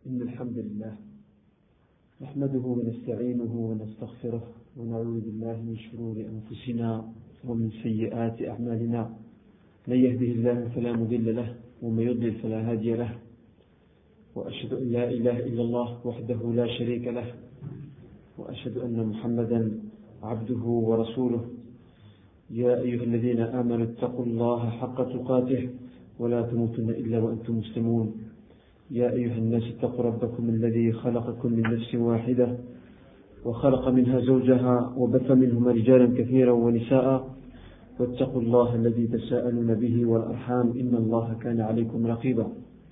إن الحمد لله نحمده ونستعينه ونستغفره ونعوذ بالله من شرور أنفسنا ومن سيئات أعمالنا من يهده الله فلا مضل له ومن يضلل فلا هادي له وأشهد أن لا إله إلا الله وحده لا شريك له وأشهد أن محمدا عبده ورسوله يا أيها الذين آمنوا اتقوا الله حق تقاته ولا تموتن إلا وأنتم مسلمون يا أيها الناس اتقوا ربكم الذي خلقكم من نفس واحدة وخلق منها زوجها وبث منهما رجالا كثيرا ونساء واتقوا الله الذي تساءلون به والأرحام إن الله كان عليكم رقيبا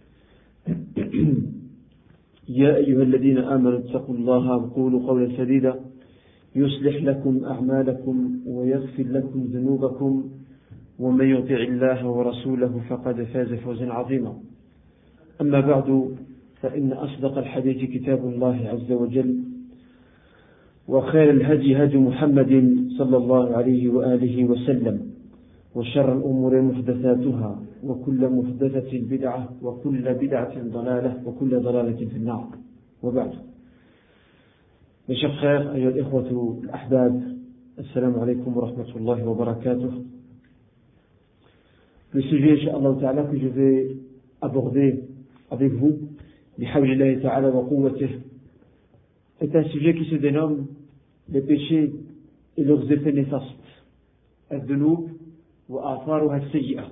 يا أيها الذين آمنوا اتقوا الله وقولوا قولا سديدا يصلح لكم أعمالكم ويغفر لكم ذنوبكم ومن يطع الله ورسوله فقد فاز فوزا عظيما أما بعد فإن أصدق الحديث كتاب الله عز وجل وخير الهدي هدي محمد صلى الله عليه وآله وسلم وشر الأمور محدثاتها وكل محدثة بدعة وكل بدعة ضلالة وكل ضلالة في النار وبعد. Mes chers frères, أيها الإخوة الأحباب, السلام عليكم ورحمة الله وبركاته. Le sujet, Inch'Allah Ta'ala, que je vais aborder avec vous, bihawlillahi ta'ala wa quwwatih, est un sujet qui se dénomme les péchés et leurs effets néfastes. Ad-dunub wa atharuha as-sayyi'ah.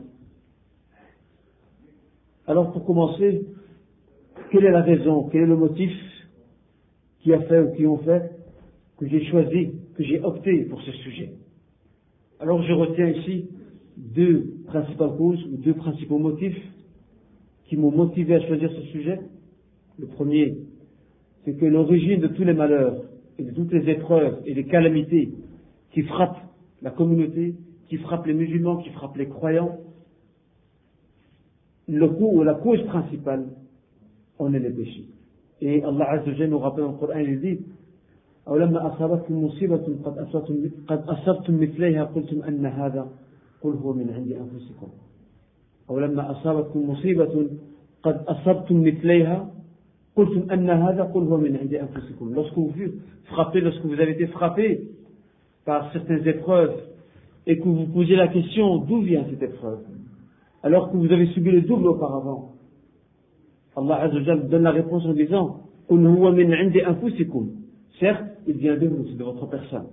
Alors pour commencer, quelle est la raison, quel est le motif qui a fait ou qui ont fait que j'ai choisi, que j'ai opté pour ce sujet? Alors je retiens ici deux principales causes ou deux principaux motifs qui m'ont motivé à choisir ce sujet. Le premier, c'est que l'origine de tous les malheurs et de toutes les épreuves et les calamités qui frappent la communauté, qui frappent les musulmans, qui frappent les croyants, le coup ou la cause principale en est les péchés. Et Allah Azza wa Jalla nous rappelle dans le Coran, il dit أَوْلَمَّا أَصَابَتْكُمْ مُصِيبَةٌ قَدْ أَصَبْتُمْ مِثْلَيْهَا قُلْتُمْ أَنَّ هَذَا قُلْ هُوَ مِنْ عِنْدِ أَنفُسِكُمْ أَوْلَمَّا أَصَابَتْكُمْ مُصِيبَةٌ قَدْ أَصَبْتُمْ مِثْلَيْهَا قُلْتُمْ أَنَّ هَذَا قُلْ هُوَ مِنْ عِنْدِ أَنفُسِكُمْ. Lorsque vous fûtes frappés, lorsque vous avez été frappés par certaines épreuves et que vous vous posiez la question d'où vient cette épreuve, alors que vous avez subi le double auparavant, Allah Azza wa Jalla donne la réponse en disant قُلْ هُوَ مِنْ عِنْدِ أَنفُسِكُمْ. Certes, il vient de vous, c'est de votre personne.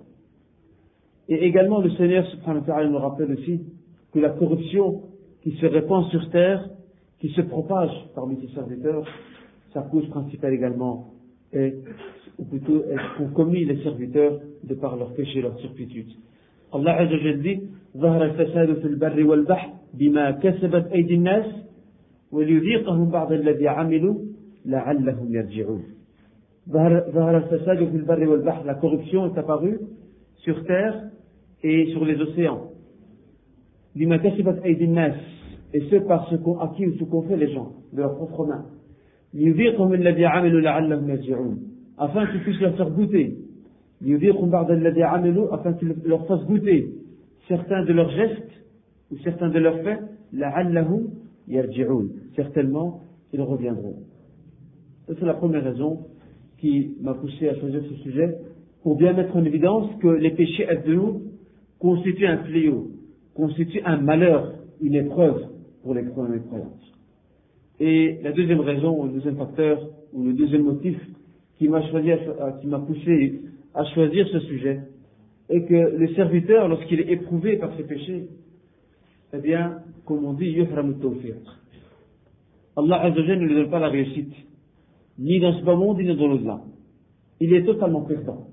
Et également, le Seigneur subhanahu wa ta'ala nous rappelle aussi que la corruption qui se répand sur terre, qui se propage parmi ses serviteurs, sa cause principale également est, ou plutôt est qu'ont commis les serviteurs de par leurs péchés et leur turpitude. Allah Azza wa Jalla dit ظهر الفساد في البر والبحر بما كسبت أيدي الناس وليذيقهم بعض الذي عملوا لعلهم يرجعون. ظهر الفساد في البر والبحر. La corruption est apparue sur terre et sur les océans. بما كسبت أيدي الناس. Et ce par ce qu'ont acquis ou ce qu'ont fait les gens de leurs propres mains. ليذيقهم الذي عملوا لعلهم يرجعون. Afin qu'ils puissent leur faire goûter. ليذيقهم بعض الذي عملوا. Afin qu'ils leur fassent goûter certains de leurs gestes ou certains de leurs faits. لعلهم يرجعون. Certainement, ils reviendront. Ça, c'est la première raison qui m'a poussé à choisir ce sujet, pour bien mettre en évidence que les péchés ad-dunub constituent un fléau, constituent un malheur, une épreuve pour les croyants et les croyantes. Et la deuxième raison, ou le deuxième facteur, ou le deuxième motif qui m'a poussé à choisir ce sujet, est que le serviteur, lorsqu'il est éprouvé par ses péchés, eh bien, comme on dit, yuhramu tawfiq. Allah Azza wa Jalla ne lui donne pas la réussite, ni dans ce bas monde, ni dans l'au-delà. Il est totalement perdant.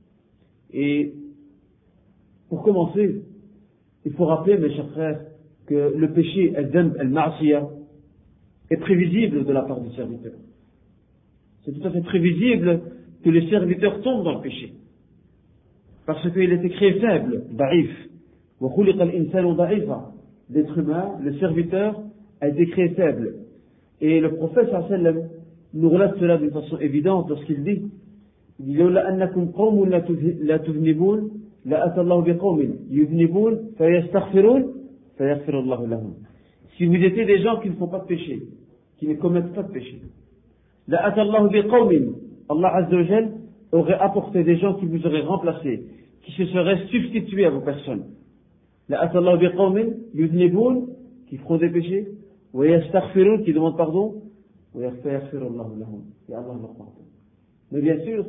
Et pour commencer, il faut rappeler, mes chers frères, que le péché, al-ma'siyah, est prévisible de la part du serviteur. C'est tout à fait prévisible que le serviteur tombe dans le péché. Parce qu'il était créé faible, da'if. Wa khuliqa al-insanu da'ifa. L'être humain, le serviteur, a été créé faible. Et le prophète sallallahu alayhi wa sallam nous relate cela d'une façon évidente lorsqu'il dit لولا أنكم قوم لا تذنبون لأتى الله بقوم يذنبون فيستغفرون فيغفر الله لهم. Si vous étiez des gens qui ne font pas de péché, qui ne commettent pas de péché, La atallahu biqawmin. Allah Azza wa Jal aurait apporté des gens qui vous auraient remplacé, qui se seraient substitués à vos personnes. La atallahu biqawmin yudniboun, qui feront des péchés, wa yastaghfirun, qui demandent pardon, wa yaghfirullahu lahum, et Allah leur pardonne. Mais bien sûr,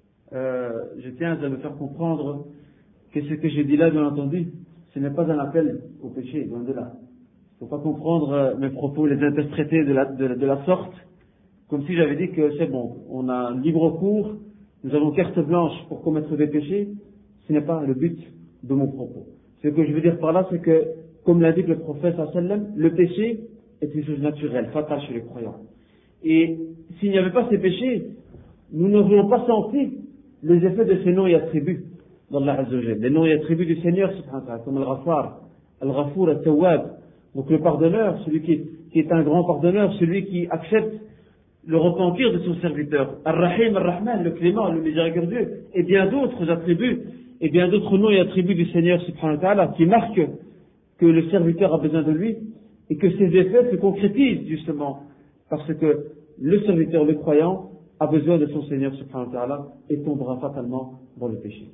je tiens à me faire comprendre que ce que j'ai dit là, bien entendu, ce n'est pas un appel au péché, loin de là. Il ne faut pas comprendre mes propos, les interpréter de la sorte, comme si j'avais dit que c'est bon, on a un libre cours, nous avons carte blanche pour commettre des péchés. Ce n'est pas le but de mon propos. Ce que je veux dire par là, c'est que, comme l'indique le prophète sallam, le péché est une chose naturelle, fatale chez les croyants. Et s'il n'y avait pas ces péchés, nous n'aurions pas senti les effets de ces noms et attributs d'Allah Azza wa Jal, les noms et attributs du Seigneur, subhanahu wa ta'ala, comme Al-Ghaffar, Al-Ghafour, Al-Tawwab. Donc le pardonneur, celui qui est un grand pardonneur, celui qui accepte le repentir de son serviteur, Ar-Rahim, Ar-Rahman, le clément, le miséricordieux, et bien d'autres attributs, et bien d'autres noms et attributs du Seigneur subhanahu wa ta'ala, qui marquent que le serviteur a besoin de lui, et que ces effets se concrétisent justement, parce que le serviteur, le croyant, a besoin de son Seigneur subhanahu wa ta'ala, et tombera fatalement dans le péché.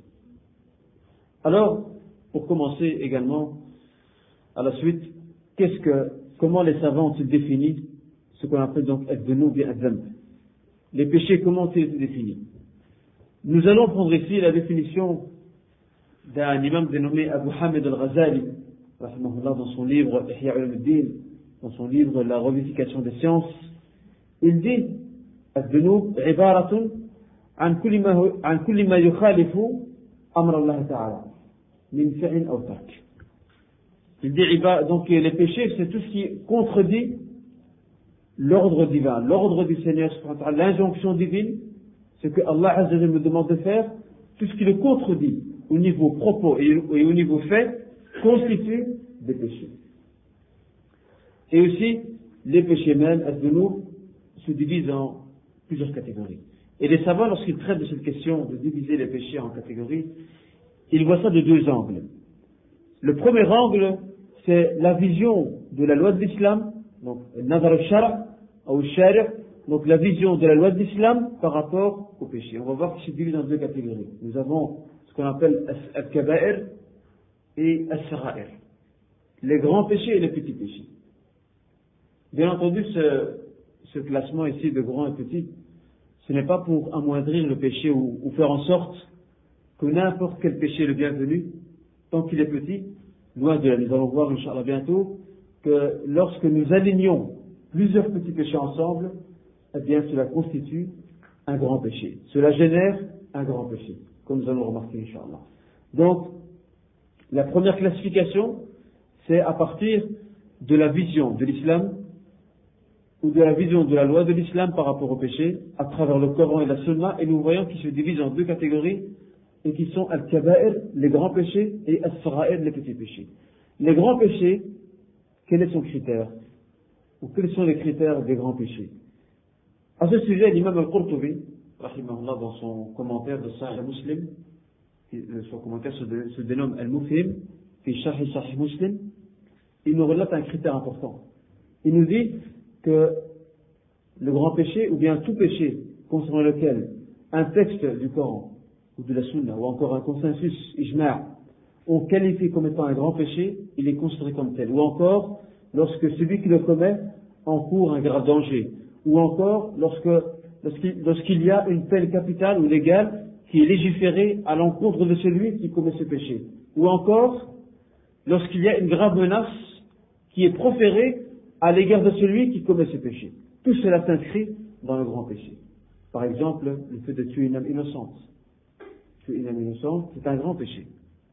Alors, pour commencer également, à la suite, comment les savants ont-ils défini ce qu'on appelle donc ad-dunub et ad-dhanb? Les péchés, comment ont-ils été définis? Nous allons prendre ici la définition d'un imam dénommé Abu Hamid al-Ghazali, rahimahullah, dans son livre Ihya Ulumuddin, dans son livre La revivification des sciences. Il dit ad-dunub ibaratun an kulli ma yukhalifu amr Allah ta'ala min fi'in aw tark. Il dit donc les péchés, c'est tout ce qui contredit l'ordre divin, l'ordre du Seigneur, l'injonction divine, ce que Allah Azza wa Jalla me demande de faire, tout ce qui le contredit au niveau propos et au niveau fait, constitue des péchés. Et aussi, les péchés même, ad-dunub, se divisent en plusieurs catégories. Et les savants, lorsqu'ils traitent de cette question de diviser les péchés en catégories, ils voient ça de deux angles. Le premier angle, c'est la vision de la loi de l'islam, donc nazar al-shara' ou al-shari', donc la vision de la loi de l'islam par rapport au péché. On va voir qu'il se divise en deux catégories. Nous avons ce qu'on appelle al-kaba'ir et al-sara'ir, les grands péchés et les petits péchés. Bien entendu, ce classement ici de grands et petits, ce n'est pas pour amoindrir le péché ou faire en sorte que n'importe quel péché est le bienvenu, tant qu'il est petit. Loin de là, nous allons voir, Inch'Allah, bientôt, que lorsque nous alignons plusieurs petits péchés ensemble, eh bien, cela constitue un grand péché. Cela génère un grand péché, comme nous allons le remarquer, Inch'Allah. Donc, la première classification, c'est à partir de la vision de l'islam, ou de la vision de la loi de l'islam par rapport au péché, à travers le Coran et la Sunna, et nous voyons qu'ils se divisent en deux catégories, et qui sont al-kaba'ir, les grands péchés, et al-sara'ir, les petits péchés. Les grands péchés, quel est son critère? Ou quels sont les critères des grands péchés? À ce sujet, l'imam al-Qurtubi, rahimahullah, dans son commentaire de Sahih Muslim, son commentaire se dénomme Al-Mufhim, fi Sharh Sahih Muslim, il nous relate un critère important. Il nous dit que le grand péché, ou bien tout péché, concernant lequel un texte du Coran, ou de la Sunna, ou encore un consensus ijma' on qualifie comme étant un grand péché, il est considéré comme tel. Ou encore, lorsque celui qui le commet encourt un grave danger. Ou encore, lorsqu'il y a une peine capitale ou légale qui est légiférée à l'encontre de celui qui commet ce péché. Ou encore, lorsqu'il y a une grave menace qui est proférée à l'égard de celui qui commet ce péché. Tout cela s'inscrit dans le grand péché. Par exemple, le fait de tuer une âme innocente. Tuer une âme innocente, c'est un grand péché.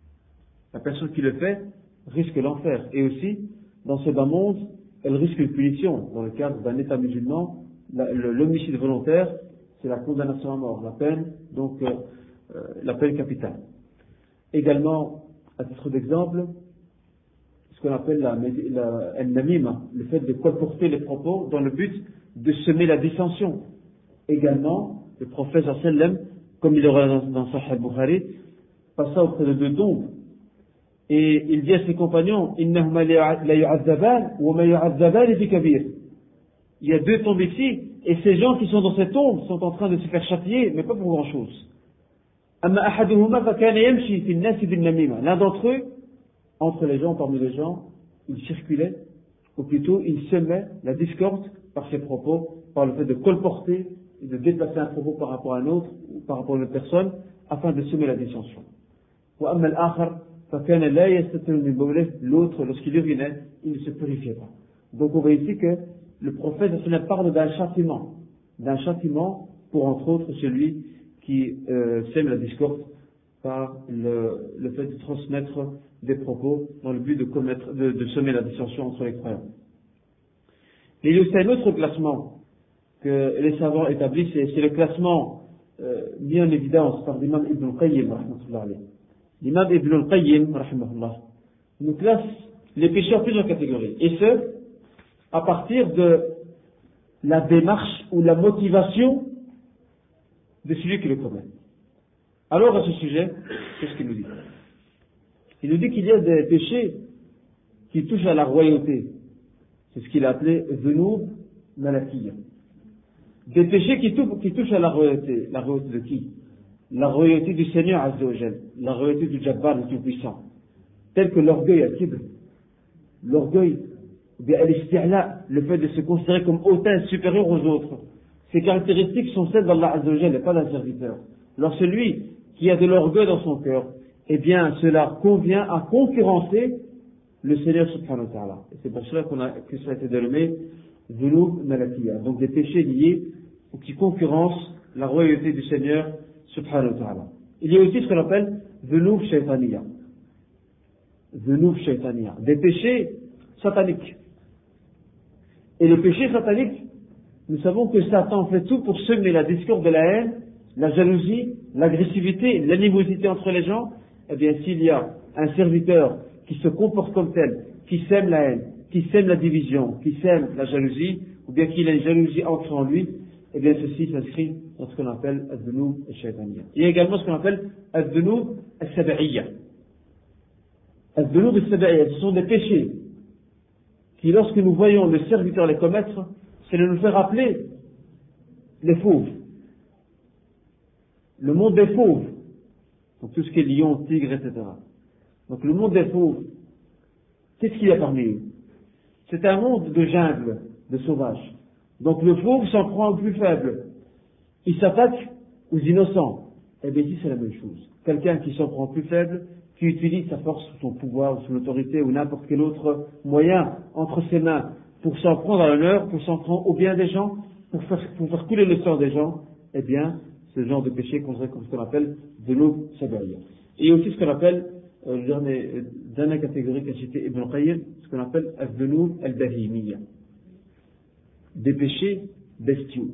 La personne qui le fait risque l'enfer. Et aussi, dans ce bas monde, elle risque une punition. Dans le cadre d'un État musulman, l'homicide volontaire, c'est la condamnation à mort, la peine, donc la peine capitale. Également, à titre d'exemple, ce qu'on appelle la namima, le fait de colporter les propos dans le but de semer la dissension. Également, le prophète sallam, comme il aura dans Sahih Bukhari, passa auprès de deux tombes. Et il dit à ses compagnons, Innahuma la yu'azzaban wa ma yu'azzaban fi kabir. Il y a deux tombes ici, Et ces gens qui sont dans cette ombre sont en train de se faire châtier, mais pas pour grand chose. L'un d'entre eux, entre les gens, parmi les gens, il circulait, ou plutôt il semait la discorde par ses propos, par le fait de colporter et de déplacer un propos par rapport à un autre, ou par rapport à une autre personne, afin de semer la dissension. L'autre, lorsqu'il urinait, il ne se purifiait pas. Donc on voit ici que le prophète parle d'un châtiment pour entre autres celui qui sème la discorde par le fait de transmettre des propos dans le but de semer la dissension entre les croyants. Et il y a aussi un autre classement que les savants établissent, c'est le classement mis en évidence par l'imam Ibn al-Qayyim, l'imam Ibn al-Qayyim, nous classe les péchés en plusieurs catégories, et ce, à partir de la démarche ou la motivation de celui qui le commet. Alors, à ce sujet, qu'est-ce qu'il nous dit? Il nous dit qu'il y a des péchés qui touchent à la royauté. C'est ce qu'il a appelé Dhunub Malakiyya. Des péchés qui touchent à la royauté. La royauté de qui? La royauté du Seigneur Azza wa Jal, la royauté du Jabbar, le Tout-Puissant. Tel que l'orgueil al-Kibr, l'orgueil, ou bien al-Isti'la, le fait de se considérer comme hautain supérieur aux autres. Ces caractéristiques sont celles d'Allah Azza wa Jal et pas d'un serviteur. Alors celui qui a de l'orgueil dans son cœur, eh bien cela convient à concurrencer le Seigneur subhanahu wa ta'ala. Et c'est pour cela que ça a été dénommé Dhunub Malakiyya, donc des péchés liés ou qui concurrencent la royauté du Seigneur subhanahu wa ta'ala. Il y a aussi ce qu'on appelle Dhunub Shaytaniyya. Dhunub Shaytaniyya, des péchés sataniques. Et les péchés sataniques, nous savons que Satan fait tout pour semer la discorde de la haine, la jalousie, l'agressivité, l'animosité entre les gens. Eh bien, s'il y a un serviteur qui se comporte comme tel, qui sème la haine, qui sème la division, qui sème la jalousie, ou bien qu'il a une jalousie entre en lui, eh bien, ceci s'inscrit dans ce qu'on appelle Ad-Dhunub al-Shaytaniyya. Il y a également ce qu'on appelle Ad-Dhunub al-Sab'iyya. Ad-Dhunub al-Sab'iyya, ce sont des péchés qui, lorsque nous voyons le serviteur les commettre, c'est de nous faire rappeler les fauves. Le monde des fauves. Donc tout ce qui est lion, tigre, etc. Donc le monde des fauves, qu'est-ce qu'il y a parmi eux? C'est un monde de jungle, de sauvages. Donc le fauve s'en prend aux plus faibles. Il s'attaque aux innocents. Eh bien ici c'est la même chose. Quelqu'un qui s'en prend aux plus faibles, qui utilise sa force, son pouvoir, son autorité ou n'importe quel autre moyen entre ses mains pour s'en prendre à l'honneur, pour s'en prendre au bien des gens, pour faire couler le sang des gens, eh bien ce genre de péché comme ce qu'on appelle Dhunub Sab'iyya. Et il y a aussi ce qu'on appelle, dernière catégorie qu'a cité Ibn al-Qayyim, ce qu'on appelle Dhunub al-Bahimiyya. Des péchés bestiaux.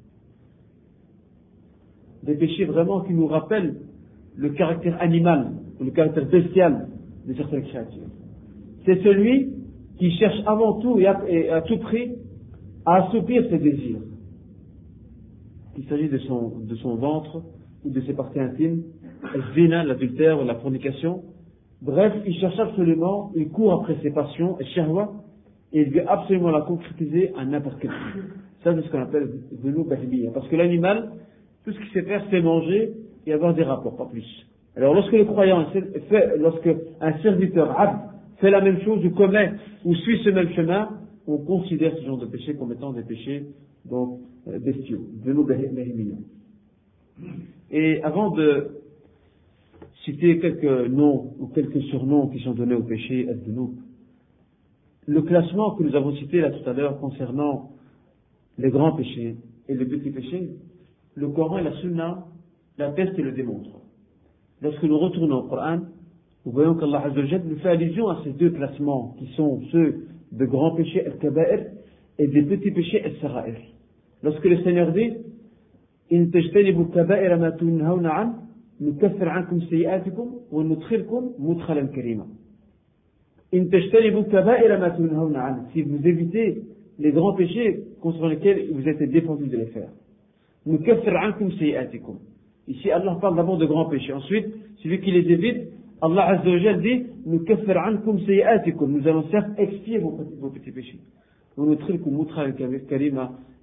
Des péchés vraiment qui nous rappellent le caractère animal, ou le caractère bestial de certaines créatures. C'est celui qui cherche avant tout et à tout prix à assoupir ses désirs. Qu'il s'agit de son ventre ou de ses parties intimes, le zina, l'adultère ou la fornication. Bref, il cherche absolument, il court après ses passions et shahwa, et il veut absolument la concrétiser à n'importe quel prix. Ça, c'est ce qu'on appelle Dhunub Bahimiyya. Parce que l'animal, tout ce qu'il sait faire, c'est manger et avoir des rapports, pas plus. Alors, lorsque le croyant lorsque un serviteur abd fait la même chose ou commet ou suit ce même chemin, on considère ce genre de péché comme étant des péchés donc bestiaux, Dhunub Bahimiyya. Et avant de citer quelques noms ou quelques surnoms qui sont donnés au péché ad-Dhunub, le classement que nous avons cité là tout à l'heure concernant les grands péchés et les petits péchés, le Coran et la Sunna l'attestent et le démontrent. Lorsque nous retournons au Coran, nous voyons qu'Allah Azza wa Jalla nous fait allusion à ces deux classements qui sont ceux de grands péchés al-Kaba'ir et des petits péchés al-Sara'ir. Lorsque le Seigneur dit إن تجتنبوا الكبائر ما تنهون عنه نكفر عنكم سيئاتكم وندخلكم مدخلا كريما. إن تجتنبوا الكبائر ما تنهون عنه, si vous évitez les grands péchés contre lesquels vous êtes défendus de les faire. نكفر عنكم سيئاتكم. Ici Allah parle d'abord de grands péchés. Ensuite, celui qui les évite, Allah Azza wa Jalla dit نكفر عنكم سيئاتكم. Nous allons certes expier vos petits péchés. وندخلكم مدخلا كريما.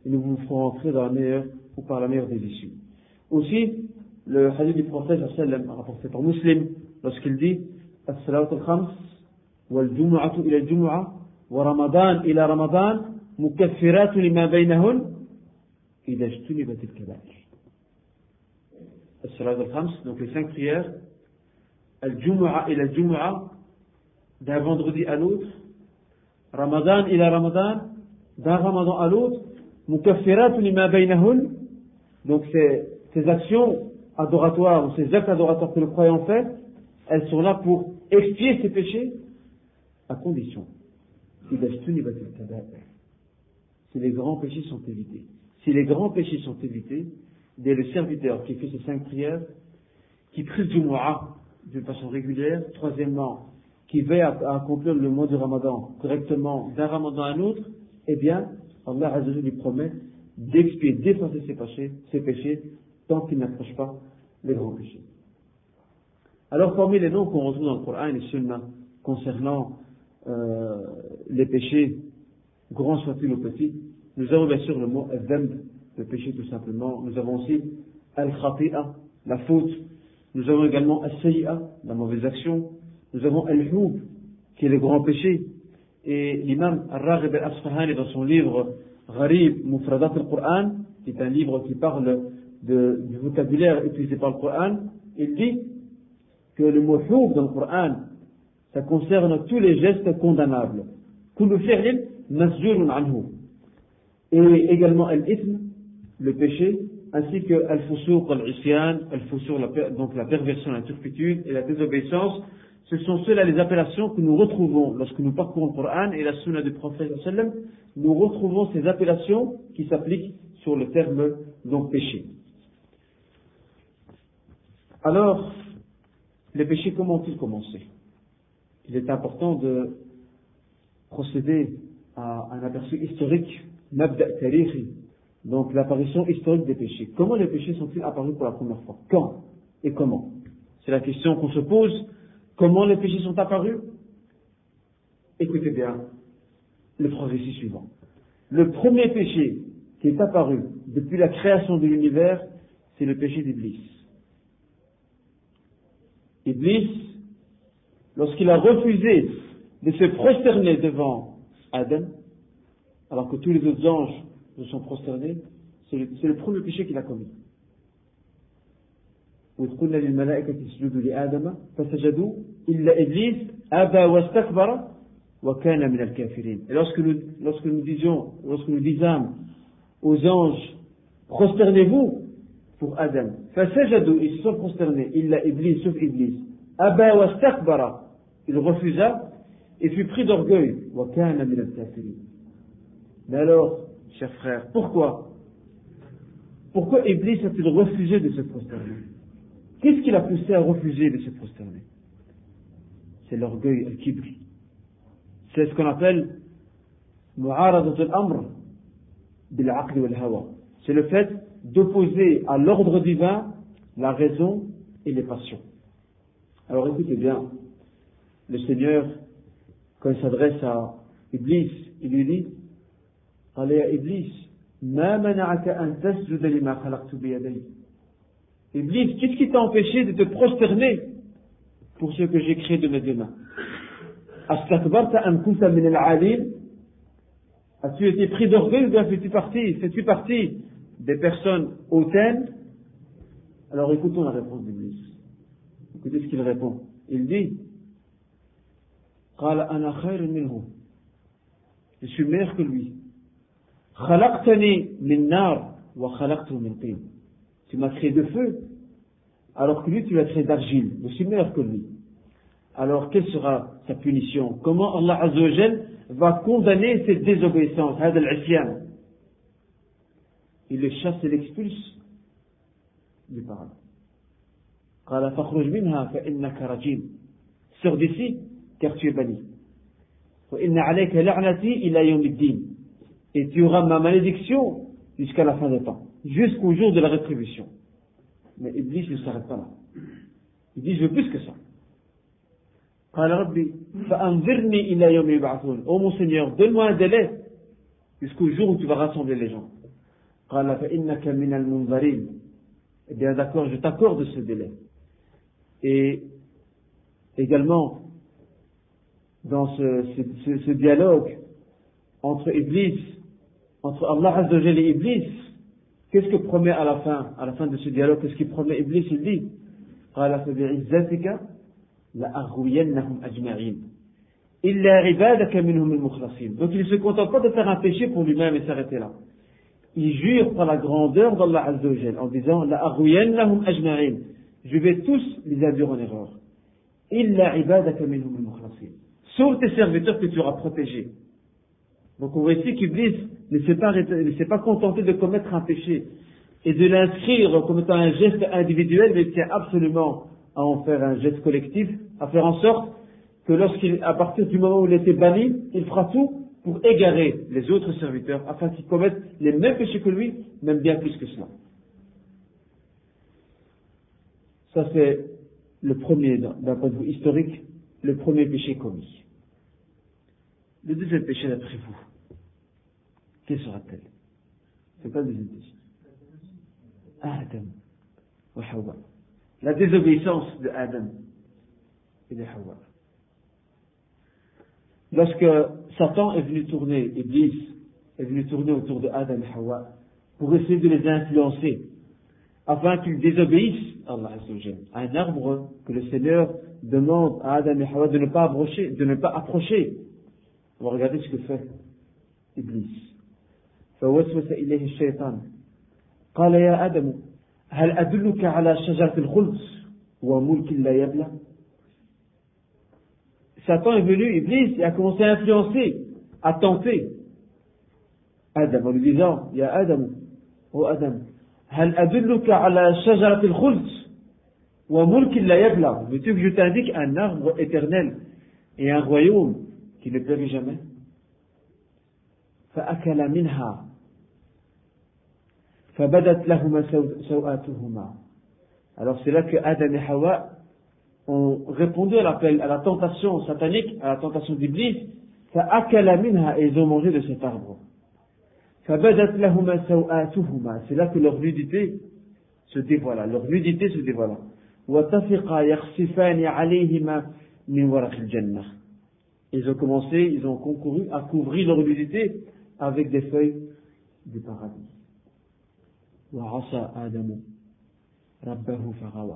et nous vous ferons entrer dans la meilleure ou par la meilleure des issues. Aussi, le hadith du prophète rapporté par Muslim, lorsqu'il dit As-salawat al-khams, wal-jumu'atu ila al-jumu'ah, wa ramadan ila ramadan, mukaffiratun lima baynahun, idha ijtunibat al-kaba'ir. As-salawat al-khams, donc les 5 prières, al-jumu'ah ila al-jumu'ah, d'un vendredi à l'autre, ramadan ila ramadan, d'un ramadan à l'autre, mukaffiratun lima baynahun, donc ces actions adoratoires ou ces actes adoratoires que le croyant fait, elles sont là pour expier ses péchés, à condition si les grands péchés sont évités. Si les grands péchés sont évités, dès le serviteur qui fait ces 5 prières, qui prie le Jumu'ah d'une façon régulière, troisièmement, qui veille à accomplir le mois du Ramadan correctement d'un Ramadan à un autre, eh bien, Allah Azza wa Jalla lui promet d'expier, d'effacer ses péchés, tant qu'il n'approche pas les grands péchés. Alors, parmi les noms qu'on retrouve dans le Coran et les Sunna concernant les péchés, grands soient-ils ou petits, nous avons bien sûr le mot al-dhanb, le péché tout simplement. Nous avons aussi al-khati'a, la faute. Nous avons également al-sayyi'a, la mauvaise action. Nous avons al-hub, qui est le grand péché. Et l'imam al-Raghib al-Asfahani, dans son livre Gharib Mufradat al-Qur'an, qui est un livre qui parle du vocabulaire utilisé par le Coran, il dit que le mot hub dans le Coran, ça concerne tous les gestes condamnables. Kullu fi'lin masjurun anhu. Et également al-ithm, le péché, ainsi que al-fusuq, al-isyan, al-fusuq, donc la perversion, la turpitude et la désobéissance. Ce sont ceux-là les appellations que nous retrouvons lorsque nous parcourons le Coran et la sunna du prophète sallallahu alayhi wa sallam. Nous retrouvons ces appellations qui s'appliquent sur le terme donc péché. Alors, les péchés, comment ont-ils commencé? Il est important de procéder à un aperçu historique, mabda' tarihi, donc l'apparition historique des péchés. Comment les péchés sont-ils apparus pour la première fois? Quand et comment? C'est la question qu'on se pose. Comment les péchés sont apparus? Écoutez bien le progressus suivant. Le premier péché qui est apparu depuis la création de l'univers, c'est le péché d'Iblis. Iblis, lorsqu'il a refusé de se prosterner devant Adam, alors que tous les autres anges se sont prosternés, c'est le premier péché qu'il a commis. Et lorsque nous disâmes aux anges, prosternez-vous pour Adam, ils se sont prosternés, illa Iblis, sauf Iblis. Aba wastakbara, il refusa et fut pris d'orgueil. Wa kana min al-kafirin. Mais alors, chers frères, pourquoi Iblis a-t-il refusé de se prosterner? Qu'est-ce qui l'a poussé à refuser de se prosterner? C'est l'orgueil, al-kibr. C'est ce qu'on appelle mu'aradat al-amr bil-aql wal-hawa. C'est le fait d'opposer à l'ordre divin la raison et les passions. Alors écoutez bien, le Seigneur, quand il s'adresse à Iblis, il lui dit, Allez Iblis, ma mana'aka an tasjuda lima khalaqtu bi yaday. Iblis, qu'est-ce qui t'a empêché de te prosterner pour ce que j'ai créé de mes deux mains? Astakbarta am kunta min al-'alim? As-tu été pris d'orgueil ou bien fais-tu partie des personnes hautaines? Alors écoutons la réponse d'Iblis. Écoutez ce qu'il répond. Il dit, Qala ana khayrun minhu. Je suis meilleur que lui. Khalaqtani min nar wa khalaqtuhu min tin. Tu m'as créé de feu, alors que lui tu l'as créé d'argile. Je suis meilleur que lui. Alors quelle sera sa punition? Comment Allah Azza wa Jal va condamner cette désobéissance, hada al-isyan? Il le chasse et l'expulse du paradis. Qala fakhruj minha fa innaka rajim. Sors d'ici, car tu es banni. Wa inna alayka la'nati ila yawm ad-din. Et tu auras ma malédiction jusqu'à la fin des temps, jusqu'au jour de la rétribution. Mais Iblis ne s'arrête pas là. Il dit, je veux plus que ça. Qala rabbi fa'anzirni ila yawm yub'athun. Oh mon Seigneur, donne-moi un délai jusqu'au jour où tu vas rassembler les gens. قال فإنك من المنظرين. Eh bien d'accord, je t'accorde ce délai. Et également, dans ce dialogue entre Iblis, entre Allah Azza wa Jalla et Iblis, qu'est-ce que promet à la fin de ce dialogue, qu'est-ce qu'il promet Iblis? Il dit قال فبعزتك لأغوينهم أجمعين إلا عبادك منهم المخلصين. Donc il ne se contente pas de faire un péché pour lui-même et s'arrêter là. Il jure par la grandeur d'Allah Azza wa Jalla en disant لأغوينهم أجمعين, je vais tous les induire en erreur. إلا عبادك منهم المخلصين, sauf tes serviteurs que tu auras protégés. Donc on voit ici qu'Iblis ne s'est pas contenté de commettre un péché et de l'inscrire comme étant un geste individuel, mais il tient absolument à en faire un geste collectif, à faire en sorte que à partir du moment où il était banni, il fera tout pour égarer les autres serviteurs afin qu'ils commettent les mêmes péchés que lui, même bien plus que cela. Ça c'est le premier, d'un point de vue historique, le premier péché commis. Le deuxième péché d'après vous, quel sera-t-il? C'est pas le deuxième péché. Adam wa Hawa. La désobéissance de Adam et de Hawa. Lorsque Satan est venu tourner, Iblis est venu tourner autour de Adam et Hawa pour essayer de les influencer afin qu'ils désobéissent à Allah Azza wa Jalla, à un arbre que le Seigneur demande à Adam et Hawa de ne pas approcher. On va regarder ce que fait Iblis. فوسوس إليه الشيطان قال يا آدم هل أدلك على شجرة الخلد وملك لا يبلى. Satan est venu, Iblis, et a commencé à influencer, à tenter Adam en lui disant يا آدم, ô Adam, هل أدلك على شجرة الخلد وملك لا يبلى. Veux-tu que je t'indique un arbre éternel et un royaume qui ne périt jamais? فأكل منها فبدت لهما سوآتهما. Alors c'est là que Adam et Hawa ont répondu à l'appel, à la tentation satanique, à la tentation d'Iblis. فأكل منها, et ils ont mangé de cet arbre. فبدت لهما سوآتهما, c'est là que leur nudité se dévoila. وطفقا يخصفان عليهما من ورق الجنة. Ils ont concouru à couvrir leur nudité avec des feuilles du paradis. وعصى آدم ربه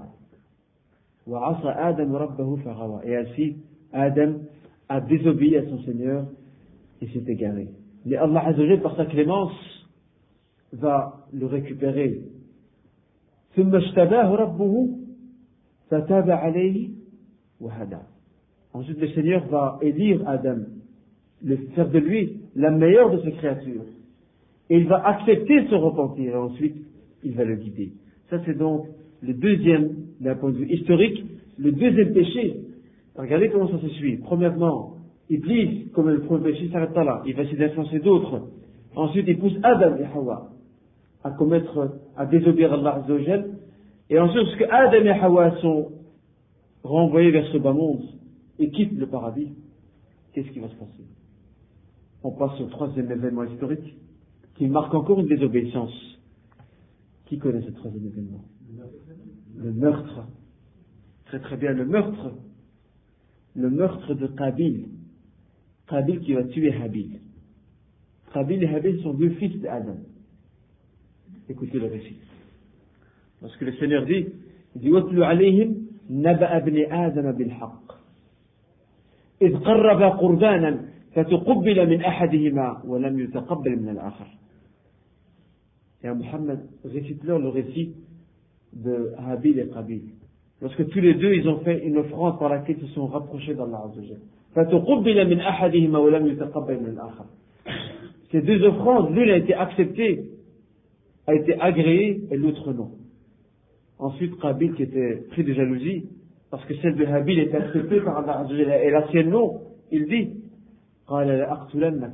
فغوى. Et ainsi, Adam a désobéi à son Seigneur et s'est égaré. Mais Allah Azza wa Jalla, par sa clémence, va le récupérer. ثم اجتباه ربه فتاب عليه وهدى. Ensuite, le Seigneur va élire Adam, faire de lui la meilleure de ses créatures. Et il va accepter son repentir, et ensuite, il va le guider. Ça, c'est donc le deuxième, d'un point de vue historique, le deuxième péché. Regardez comment ça se suit. Premièrement, Iblis, comme le premier péché, s'arrête pas là. Il va essayer d'influencer d'autres. Ensuite, il pousse Adam et Hawa à désobéir à Allah Azza wa Jal. Et ensuite, lorsque Adam et Hawa sont renvoyés vers ce bas monde et quittent le paradis, qu'est-ce qui va se passer? On passe au troisième événement historique qui marque encore une désobéissance. Qui connaît ce troisième événement? Le meurtre. Très très bien, le meurtre. Le meurtre de Qabil. Qabil qui va tuer Habil. Qabil et Habil sont deux fils d'Adam. Écoutez le récit. Lorsque le Seigneur dit وَاتْلُ عَلَيْهِمْ نَبَأَ ابْنِ آدَمَ بِالْحَقِّ إِذْ قَرَّبَا قُرْبَانًا فَتُقُبِّلَ مِنْ أَحَدِهِمَا وَلَمْ يُتَقَبَّلْ مِنَ الْآخَرِ. Et à Muhammad, récite-leur le récit de Habil et Qabil. Lorsque tous les deux, ils ont fait une offrande par laquelle ils se sont rapprochés d'Allah Azza wa Jalla. فَتُقُبِّلَ مِنْ أَحَدِهِمَا وَلَمْ يُتَقَبَّلْ مِنَ الْآخَرِ. Ces deux offrandes, l'une a été acceptée, a été agréée, et l'autre non. Ensuite, Qabil, qui était pris de jalousie, parce que celle de Habil était acceptée par Allah Azza wa Jalla, et la sienne non, il dit قال لأقتلنك.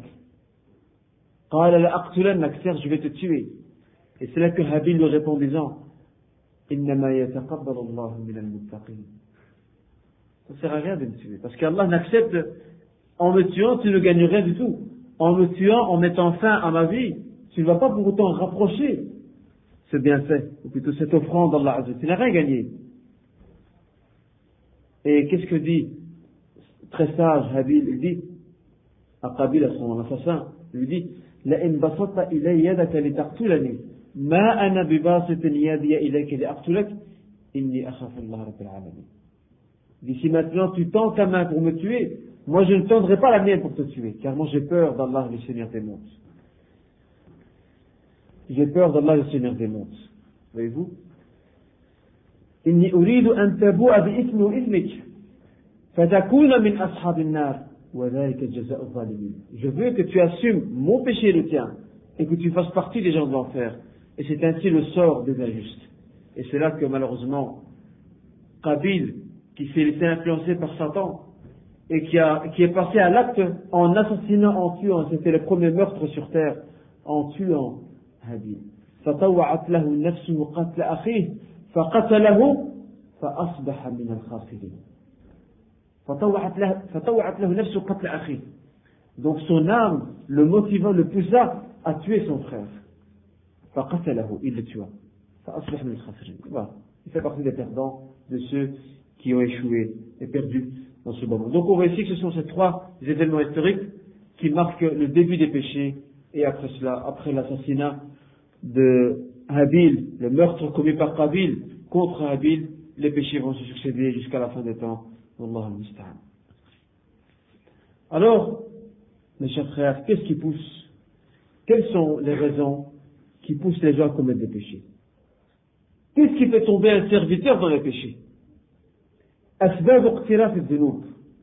Certes, je vais te tuer. Et c'est là que Habil lui répond en disant إنما يتقبل الله من المتقين. Ça ne sert à rien de me tuer, parce qu'Allah n'accepte, en me tuant, tu ne gagnes rien du tout. En me tuant, en mettant fin à ma vie, tu ne vas pas pour autant rapprocher ce bienfait, ou plutôt cette offrande d'Allah Azza wa Jalla. Tu n'as rien gagné. Et qu'est-ce que dit très sage Habil? Il dit à Qabil, à son assassin, il lui dit لئن بسطت إلي يدك لتقتلني ما أنا بباسط يدي إليك لأقتلك إني أخاف الله رب العالمين. D'ici maintenant tu tends ta main pour me tuer, moi je ne tendrai pas la mienne pour te tuer, car moi j'ai peur d'Allah le Seigneur des mondes. J'ai peur d'Allah le Seigneur des mondes. Voyez-vous? إني أريد أن تبوء بإثمي وإثمك فتكون من أصحاب النار وذلك جزاء الظالمين. Je veux que tu assumes mon péché et le tien, et que tu fasses partie des gens de l'enfer. Et c'est ainsi le sort des injustes. Et c'est là que malheureusement, Qabil, qui s'est laissé influencer par Satan, et qui est passé à l'acte en assassinant, en tuant, c'était le premier meurtre sur terre, en tuant Habil. فطوعت له نفسه قتل أخيه فقتله فأصبح من الخاسرين. فطوعت له نفسه قتل أخيه. Donc son âme le motiva, le poussa à tuer son frère. فقتله, il le tua. فأصبح من الخاسرين. Voilà. Il fait partie des perdants, de ceux qui ont échoué et perdu dans ce moment. Donc on voit ici que ce sont ces trois événements historiques qui marquent le début des péchés, et après cela, après l'assassinat de Habil, le meurtre commis par Qabil contre Habil, les péchés vont se succéder jusqu'à la fin des temps. Wallahu al-musta'an. Alors, mes chers frères, qu'est-ce qui pousse? Quelles sont les raisons qui poussent les gens à commettre des péchés? Qu'est-ce qui fait tomber un serviteur dans les péchés? أسباب اقتراف الذنوب.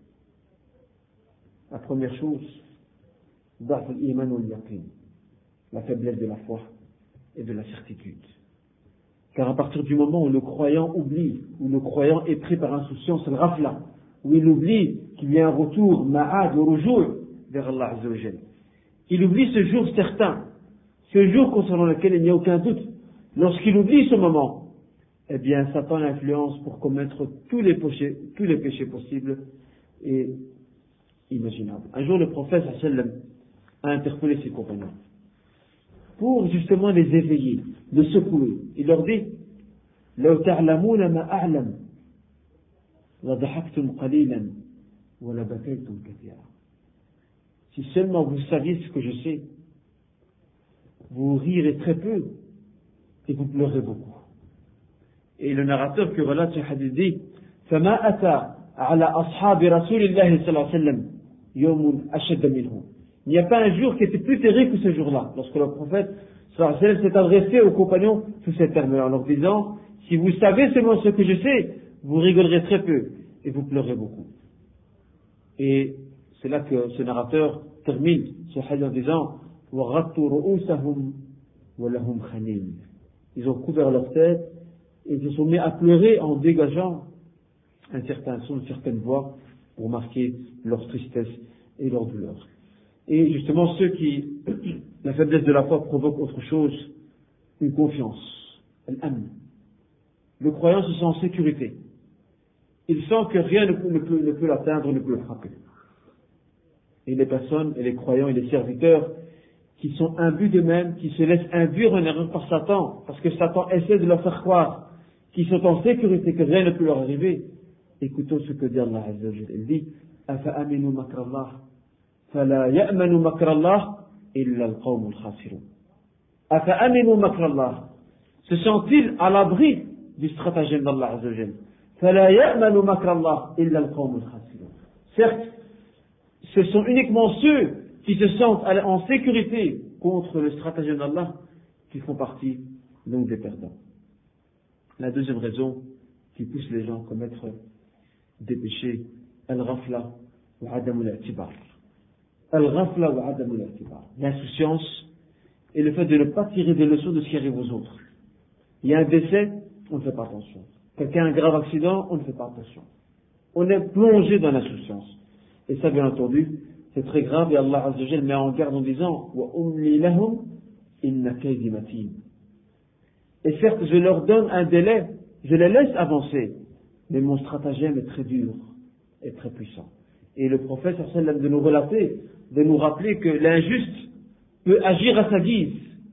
La première chose, ضعف الإيمان واليقين, la faiblesse de la foi et de la certitude. Car à partir du moment où le croyant oublie, où le croyant est pris par insouciance, le rafla, où il oublie qu'il y a un retour, ma'ad, le retour vers Allah Azza wa Jal, il oublie ce jour certain, ce jour concernant lequel il n'y a aucun doute. Lorsqu'il oublie ce moment, eh bien, Satan l'influence pour commettre tous les péchés possibles et imaginables. Un jour, le prophète sallam a interpellé ses compagnons pour justement les éveiller, les secouer. Il leur dit لو تعلمون ما أعلم لضحكتم قليلا ولبكيتم كثيرا. Si seulement vous saviez ce que je sais, vous rirez très peu et vous pleurez beaucoup. Et le narrateur qui relate ce hadith dit فما أتى على أصحاب رسول الله صلى الله عليه وسلم يوم أشد منه. Il n'y a pas un jour qui était plus terrible que ce jour-là, lorsque le prophète sallallahu alayhi wa sallam s'est adressé aux compagnons sous ces termes-là, en leur disant si vous savez seulement ce que je sais, vous rigolerez très peu et vous pleurez beaucoup. Et c'est là que ce narrateur termine ce hadith en disant وَغَطُّوا رُؤُوسَهُمْ وَلَهُمْ خَنِينَ. Ils ont couvert leur tête et ils se sont mis à pleurer en dégageant un certain son, une certaine voix pour marquer leur tristesse et leur douleur. Et justement, ceux qui, la faiblesse de la foi provoque autre chose, une confiance, al-amn. Le croyant se sent en sécurité. Il sent que rien ne peut l'atteindre, ne peut le frapper. Et les personnes, et les croyants, et les serviteurs, qui sont imbus d'eux-mêmes, qui se laissent induire en erreur par Satan, parce que Satan essaie de leur faire croire qu'ils sont en sécurité, que rien ne peut leur arriver. Écoutons ce que dit Allah Azza wa Jalla. Il dit أَفَأَمِنُوا مَكْرَ اللَّهِ فَلَا يَأْمَنُ مَكْرَ اللَّهِ إِلَّا الْقَوْمُ الْخَاسِرُونَ. أَفَأَمِنُوا مَكْرَ اللَّهِ. Se sont-ils à l'abri du stratagème d'Allah Azza wa Jalla? فَلَا يَأْمَنُ مَكْرَ اللَّهِ إِلَّا الْقَوْمُ الْخَاسِرُونَ. Certes, ce sont uniquement ceux qui se sentent en sécurité contre le stratagème d'Allah qui font partie donc des perdants. La deuxième raison qui pousse les gens à commettre des péchés, al-ghafla wa adamul i'tibar. Al-ghafla wa adamul i'tibar. L'insouciance et le fait de ne pas tirer des leçons de ce qui arrive aux autres. Il y a un décès, on ne fait pas attention. Quelqu'un a un grave accident, on ne fait pas attention. On est plongé dans l'insouciance. Et ça, bien entendu, c'est très grave et Allah Azza wa Jalla met en garde en disant wa umli lahum inna kaydi matin. Et certes, je leur donne un délai, je les laisse avancer, mais mon stratagème est très dur et très puissant. Et le prophète sallallahu alayhi wa sallam de nous relater, de nous rappeler que l'injuste peut agir à sa guise,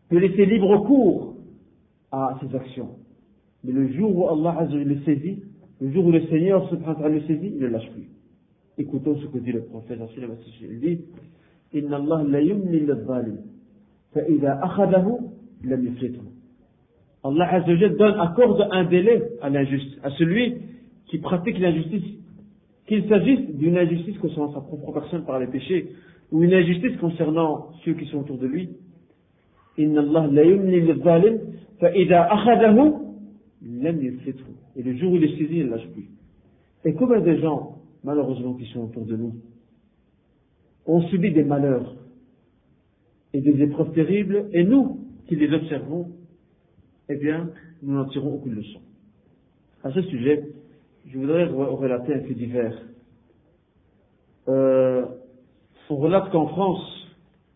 peut laisser libre cours à ses actions. Mais le jour où Allah Azza wa Jalla le saisit, le jour où le Seigneur subhanahu wa ta'ala le saisit, il ne le lâche plus. Écoutons ce que dit le prophète, il dit Inna Allah la yumli lil-zalim, fa idha akhadahu lam yuflithu. Allah Azza wa Jalla accorde un délai à l'injuste, à celui qui pratique l'injustice, qu'il s'agisse d'une injustice concernant sa propre personne par les péchés, ou une injustice concernant ceux qui sont autour de lui. Inna Allah la yumli lil-zalim, fa idha akhadahu lam yuflithu. Et le jour où il est saisi, il ne lâche plus. Et combien de gens, malheureusement, qui sont autour de nous, ont subi des malheurs et des épreuves terribles, et nous, qui les observons, eh bien, nous n'en tirons aucune leçon. À ce sujet, je voudrais relater un fait divers. On relate qu'en France,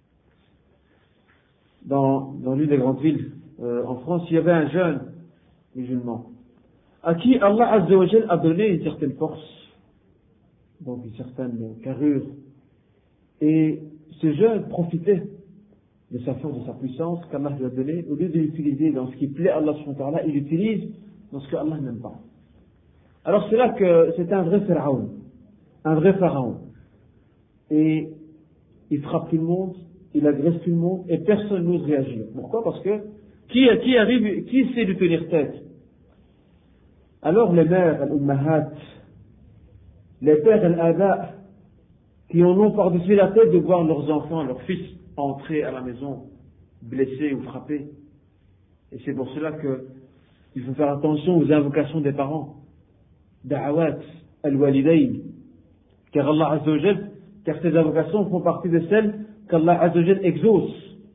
dans l'une des grandes villes, en France, il y avait un jeune musulman, à qui Allah Azza wa Jal a donné une certaine force, donc une certaine carrure, et ce jeune profitait de sa force, de sa puissance qu'Allah lui a donné, au lieu de l'utiliser dans ce qui plaît à Allah subhanahu wa ta'ala, il l'utilise dans ce que Allah n'aime pas. Alors c'est là que c'est un vrai pharaon, et il frappe tout le monde, il agresse tout le monde, et personne n'ose réagir. Pourquoi? Parce que qui sait lui tenir tête? Alors les mères, al-ummahat, les pères, al-aba, qui en ont par-dessus la tête de voir leurs enfants, leurs fils entrer à la maison, blessés ou frappés. Et c'est pour cela qu'il faut faire attention aux invocations des parents. Da'awat, al-walidayn. Car Allah Azza wa Jal, car ces invocations font partie de celles qu'Allah Azza wa Jal exauce.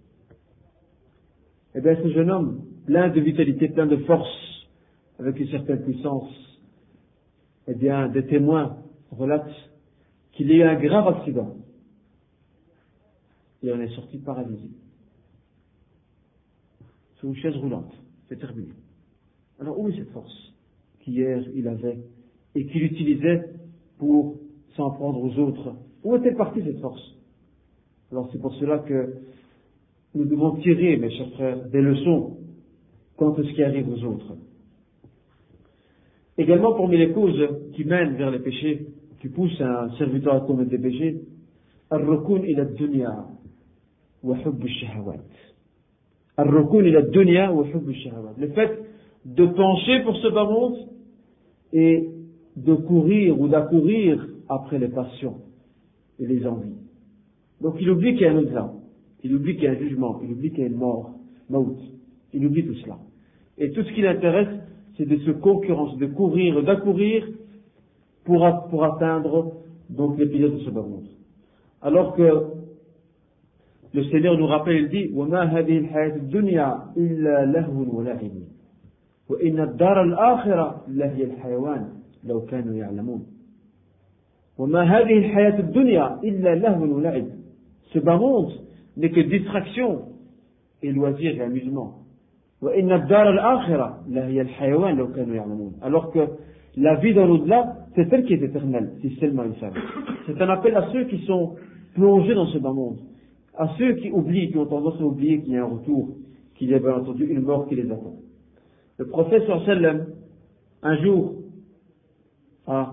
Et bien ce jeune homme, plein de vitalité, plein de force, avec une certaine puissance, eh bien, des témoins relatent qu'il y a eu un grave accident. Et on est sorti paralysé. Sur une chaise roulante. C'est terminé. Alors, où est cette force qu'hier il avait et qu'il utilisait pour s'en prendre aux autres? Où est-elle partie cette force? Alors, c'est pour cela que nous devons tirer, mes chers frères, des leçons quant à ce qui arrive aux autres. Également parmi les causes qui mènent vers les péchés, qui poussent un serviteur à commettre des péchés, الركون إلى الدنيا وحب الشهوات. الركون إلى الدنيا وحب الشهوات. Le fait de pencher pour ce bas monde et de courir ou d'accourir après les passions et les envies. Donc il oublie qu'il y a un au-delà, il oublie qu'il y a un jugement, il oublie qu'il y a une mort, maout. Il oublie tout cela. Et tout ce qui l'intéresse, c'est de se concurrencer, de courir, d'accourir pour atteindre donc les piliers de ce bas monde. Alors que le Seigneur nous rappelle, il dit وَمَا هَذِهِ الْحَيَاةُ الدُّنْيَا إِلَّا لَهْوٌ وَلَعِبٌ وَإِنَّ الدَّارَ الْآخِرَةَ لَهِيَ الْحَيَوَانُ لَوْ كَانُوا يَعْلَمُونَ وَمَا هَذِهِ الْحَيَاةُ الدُّنْيَا إِلَّا لَهْوٌ وَلَعِبٌ. Ce bas monde n'est que distraction et loisir et amusement. وَإِنَّ الدَّارَ الْآخِرَةَ لَهِيَ الْحَيَوَانُ لَوْ كَانُوا يَعْلَمُونَ. Alors que la vie dans l'au-delà, c'est celle qui est éternelle, si seulement ils savent. C'est un appel à ceux qui sont plongés dans ce bas monde, à ceux qui oublient, qui ont tendance à oublier qu'il y a un retour, qu'il y a bien entendu une mort qui les attend. Le prophète sallam, un jour, a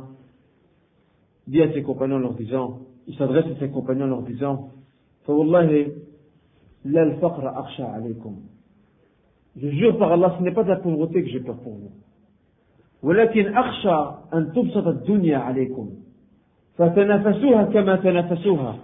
dit à ses compagnons en leur disant, il s'adresse à ses compagnons en leur disant, فَوَاللَّهِ لَا الْفَقْرَ أَخْشَى عَلَيْكُمْ. Je jure par Allah, ce n'est pas de la pauvreté que j'ai peur pour vous. ولكن أخشى أن تبسط الدنيا عليكم فتنافسوها كما تنافسوها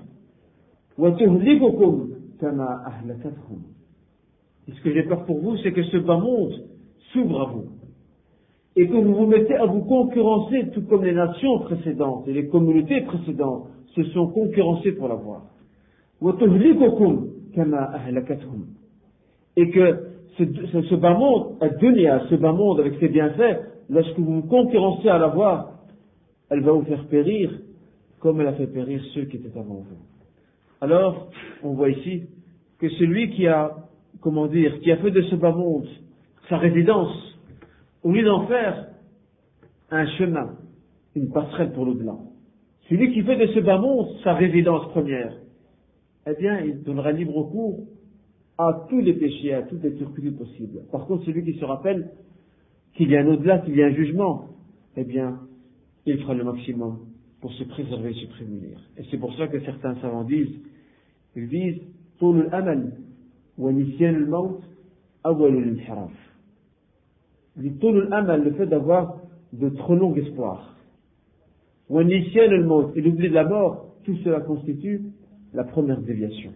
وتهلككم كما أهلكتهم. Et ce que j'ai peur pour vous, c'est que ce bas monde s'ouvre à vous et que vous vous mettez à vous concurrencer, tout comme les nations précédentes et les communautés précédentes se sont concurrencées pour l'avoir. وتهلككم كما أهلكتهم. Et que ce bas monde, ce bas monde avec ses bienfaits, lorsque vous vous concurrencez à l'avoir, elle va vous faire périr comme elle a fait périr ceux qui étaient avant vous. Alors, on voit ici que celui qui a fait de ce bas monde sa résidence, au lieu d'en faire un chemin, une passerelle pour l'au-delà, celui qui fait de ce bas monde sa résidence première, eh bien, il donnera libre cours à tous les péchés, à toutes les turpitudes possibles. Par contre, celui qui se rappelle qu'il y a un au-delà, qu'il y a un jugement, eh bien, il fera le maximum pour se préserver et se prémunir. Et c'est pour ça que certains savants disent طول الأمل ونسيان الموت أول الانحراف. طول الأمل, le fait d'avoir de trop longs espoirs. ونسيان الموت, et l'oubli de la mort, tout cela constitue la première déviation.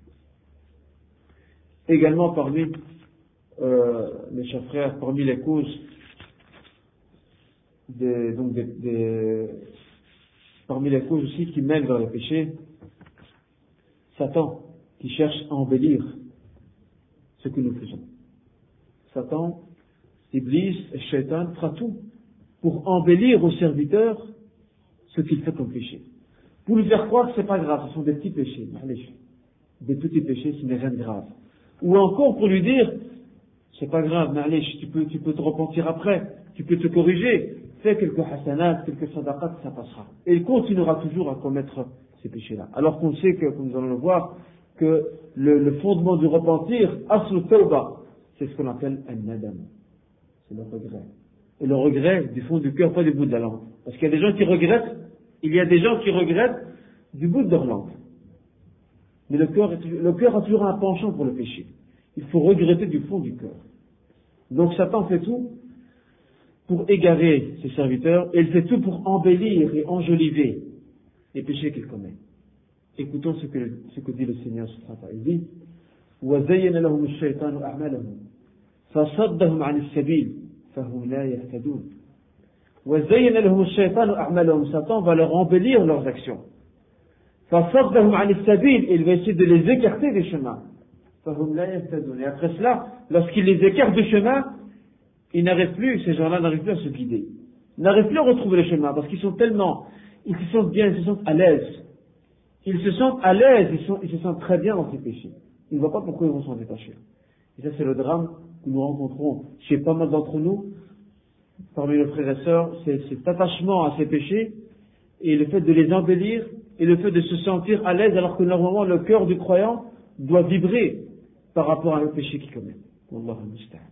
Également parmi mes chers frères, parmi les causes parmi les causes aussi qui mènent vers le péché, Satan qui cherche à embellir ce que nous faisons. Satan, Iblis et Shaitan fera tout pour embellir au serviteur ce qu'il fait comme péché. Pour lui faire croire que c'est pas grave, ce sont des petits péchés, des petits péchés, ce n'est rien de grave. Ou encore pour lui dire, c'est pas grave, tu peux te repentir après, tu peux te corriger, fais quelques hasanat, quelques sadaqat, ça passera. Et il continuera toujours à commettre ces péchés-là. Alors qu'on sait que, comme nous allons le voir, que le fondement du repentir, aslu tawba, c'est ce qu'on appelle un nadam. C'est le regret. Et le regret du fond du cœur, pas du bout de la langue. Parce qu'il y a des gens qui regrettent, du bout de leur langue. Mais le cœur a toujours un penchant pour le péché. Il faut regretter du fond du cœur. Donc Satan fait tout pour égarer ses serviteurs, et il fait tout pour embellir et enjoliver les péchés qu'il commet. Écoutons ce que dit le Seigneur sur Satan. Il dit وَزَيَّنَ لَهُمُ الشَّيْطَانُ أَعْمَالَهُم فَصَدَّهُمْ عَنِ السَّبِيلِ فَهُمْ لَا يَهْتَدُونَ وَزَيَّنَ لَهُمُ الشَّيْطَانُ أَعْمَالَهُم. Satan va leur embellir leurs actions. فَصَدَّهُمْ عَنِ السَّبِيلِ, il va essayer de les écarter des chemins. فَهُمْ لَا يَهْتَدُونَ. Et après cela, lorsqu'il les écarte du chemin, ils n'arrivent plus, ces gens-là n'arrivent plus à se guider. Ils n'arrivent plus à retrouver le chemin parce qu'ils se sentent bien, ils se sentent à l'aise. Ils se sentent à l'aise, ils se sentent très bien dans ces péchés. Ils ne voient pas pourquoi ils vont s'en détacher. Et ça, c'est le drame que nous rencontrons chez pas mal d'entre nous, parmi nos frères et sœurs, c'est cet attachement à ces péchés et le fait de les embellir et le fait de se sentir à l'aise alors que normalement le cœur du croyant doit vibrer par rapport à le péché qu'il commet. Wallahu musta'an.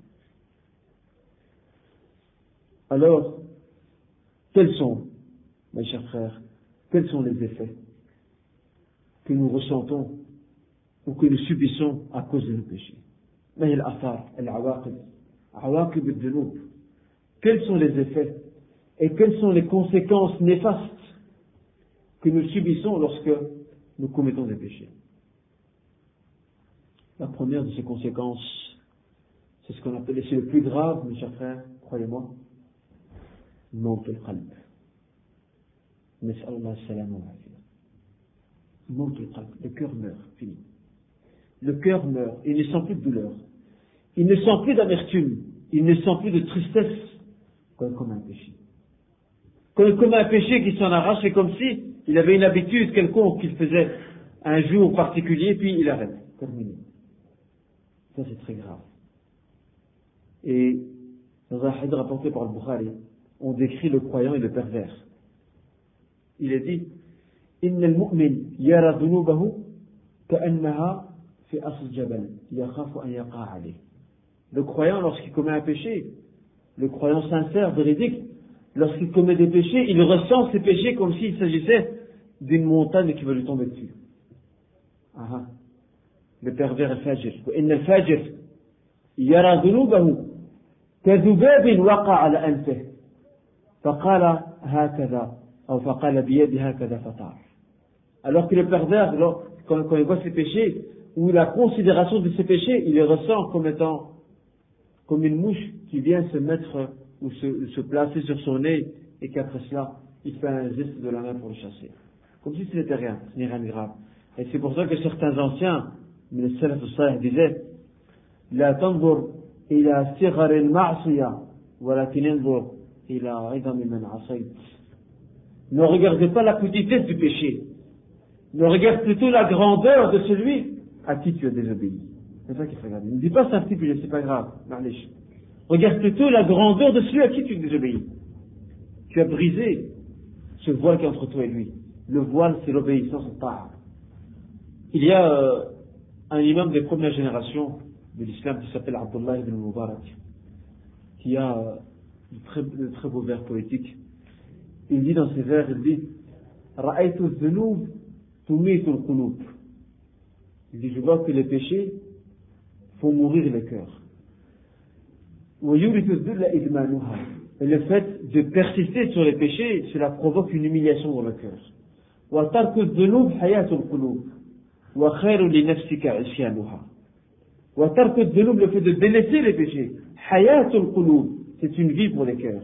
Alors, quels sont, mes chers frères, quels sont les effets que nous ressentons ou que nous subissons à cause de nos péchés? Quels sont les effets et quelles sont les conséquences néfastes que nous subissons lorsque nous commettons des péchés? La première de ces conséquences, c'est ce qu'on appelle, et c'est le plus grave, mes chers frères, croyez-moi, موت القلب. نسأل الله السلامة والعافية. موت القلب. Le cœur meurt, fini. Le cœur meurt, il ne sent plus de douleur. Il ne sent plus d'amertume. Il ne sent plus de tristesse quand il commet un péché. Quand il commet un péché qui s'en arrache, c'est comme si il avait une habitude quelconque qu'il faisait un jour particulier, puis il arrête. Terminé. Ça, c'est très grave. Et dans un hadith rapporté par le Bukhari, on décrit le croyant et le pervers. Il est dit إن المؤمن يرى ذنوبه كأنها في أصل الجبل يخاف أن يقع عليه. Le croyant, lorsqu'il commet un péché, le croyant sincère, véridique, lorsqu'il commet des péchés, il ressent ces péchés comme s'il s'agissait d'une montagne qui va lui tomber dessus. Le pervers الفاجر. وإن الفاجر يرى ذنوبه كذباب وقع على أنفه فقال هكذا أو فقال بيده هكذا فطار. Alors que le pervers, quand il voit ses péchés, ou la considération de ses péchés, il les ressent comme étant comme une mouche qui vient se mettre ou se placer sur son nez et qu'après cela, il fait un geste de la main pour le chasser. Comme si ce n'était rien, ce n'est rien de grave. Et c'est pour ça que certains anciens, les salaf salih disaient لا تنظر إلى صغر المعصية ولكن انظر إلى عظم من عصيت. Ne regardez pas la petitesse du péché. Ne regarde plutôt la grandeur de celui à qui tu as désobéi. C'est ça qu'il faut regarder. Ne dis pas c'est un petit péché, c'est pas grave. Regarde plutôt la grandeur de celui à qui tu désobéis. Tu as brisé ce voile qui est entre toi et lui. Le voile, c'est l'obéissance au ta'a. Il y a un imam des premières générations de l'islam qui s'appelle Abdullah ibn Mubarak, qui a de très beaux vers poétiques. Il dit dans ses vers, il dit Ra'aytu al-dhunub tumitu al-qulub. Il dit, je vois que les péchés font mourir les cœurs. Et le fait de persister sur les péchés, cela provoque une humiliation dans le cœur. Le fait de délaisser les péchés, c'est une vie pour les cœurs.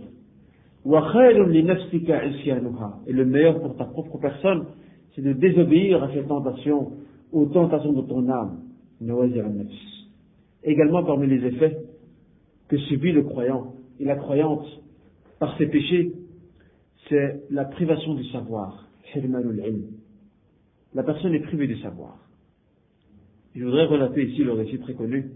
Et le meilleur pour ta propre personne, c'est de désobéir à ces tentations, aux tentations de ton âme. Également parmi les effets que subit le croyant et la croyante par ses péchés, c'est la privation du savoir. La personne est privée du savoir. Je voudrais relater ici le récit très connu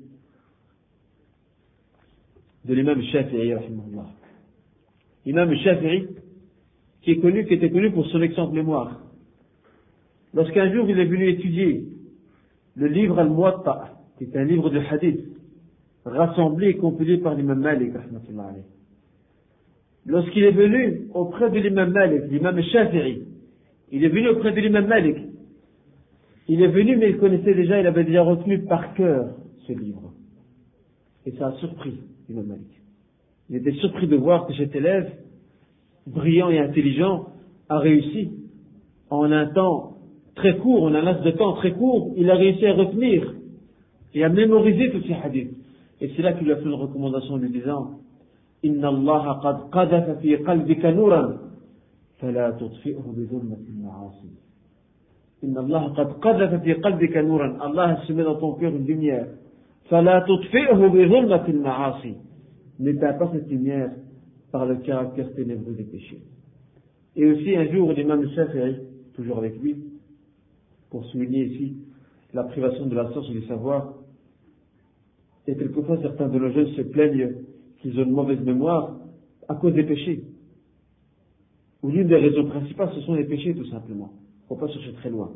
de l'imam Shafi'i, rahimahullah. L'imam Shafi'i, qui était connu pour son excellente mémoire. Lorsqu'un jour il est venu étudier le livre Al-Muwatta, qui est un livre de hadith, rassemblé et compilé par l'imam Malik, rahmatullah alayh. Lorsqu'il est venu auprès de l'imam Malik, l'imam Shafi'i, il est venu auprès de l'imam Malik. Il est venu, mais il connaissait déjà, il avait déjà retenu par cœur ce livre. Et ça a surpris l'imam Malik. Il était surpris de voir que cet élève, brillant et intelligent, a réussi, en un temps très court, en un laps de temps très court, il a réussi à retenir et à mémoriser tous ces hadiths. Et c'est là qu'il lui a fait une recommandation en lui disant Inna Allah qad qadhafa fi qalbika nuran fala tudfi'hu bi dhulmati al-ma'asi. Inna Allah qad qadhafa fi qalbika nuran. Allah a semé dans ton cœur une lumière. Fala tudfi'hu bi dhulmati al-ma'asi. N'éteins pas cette lumière par le caractère ténébreux des péchés. Et aussi un jour l'imam Shafi'i, toujours avec lui, pour souligner ici la privation de la science et du savoir, et quelquefois certains de nos jeunes se plaignent qu'ils ont une mauvaise mémoire à cause des péchés. Ou l'une des raisons principales, ce sont les péchés tout simplement. Il ne faut pas chercher très loin.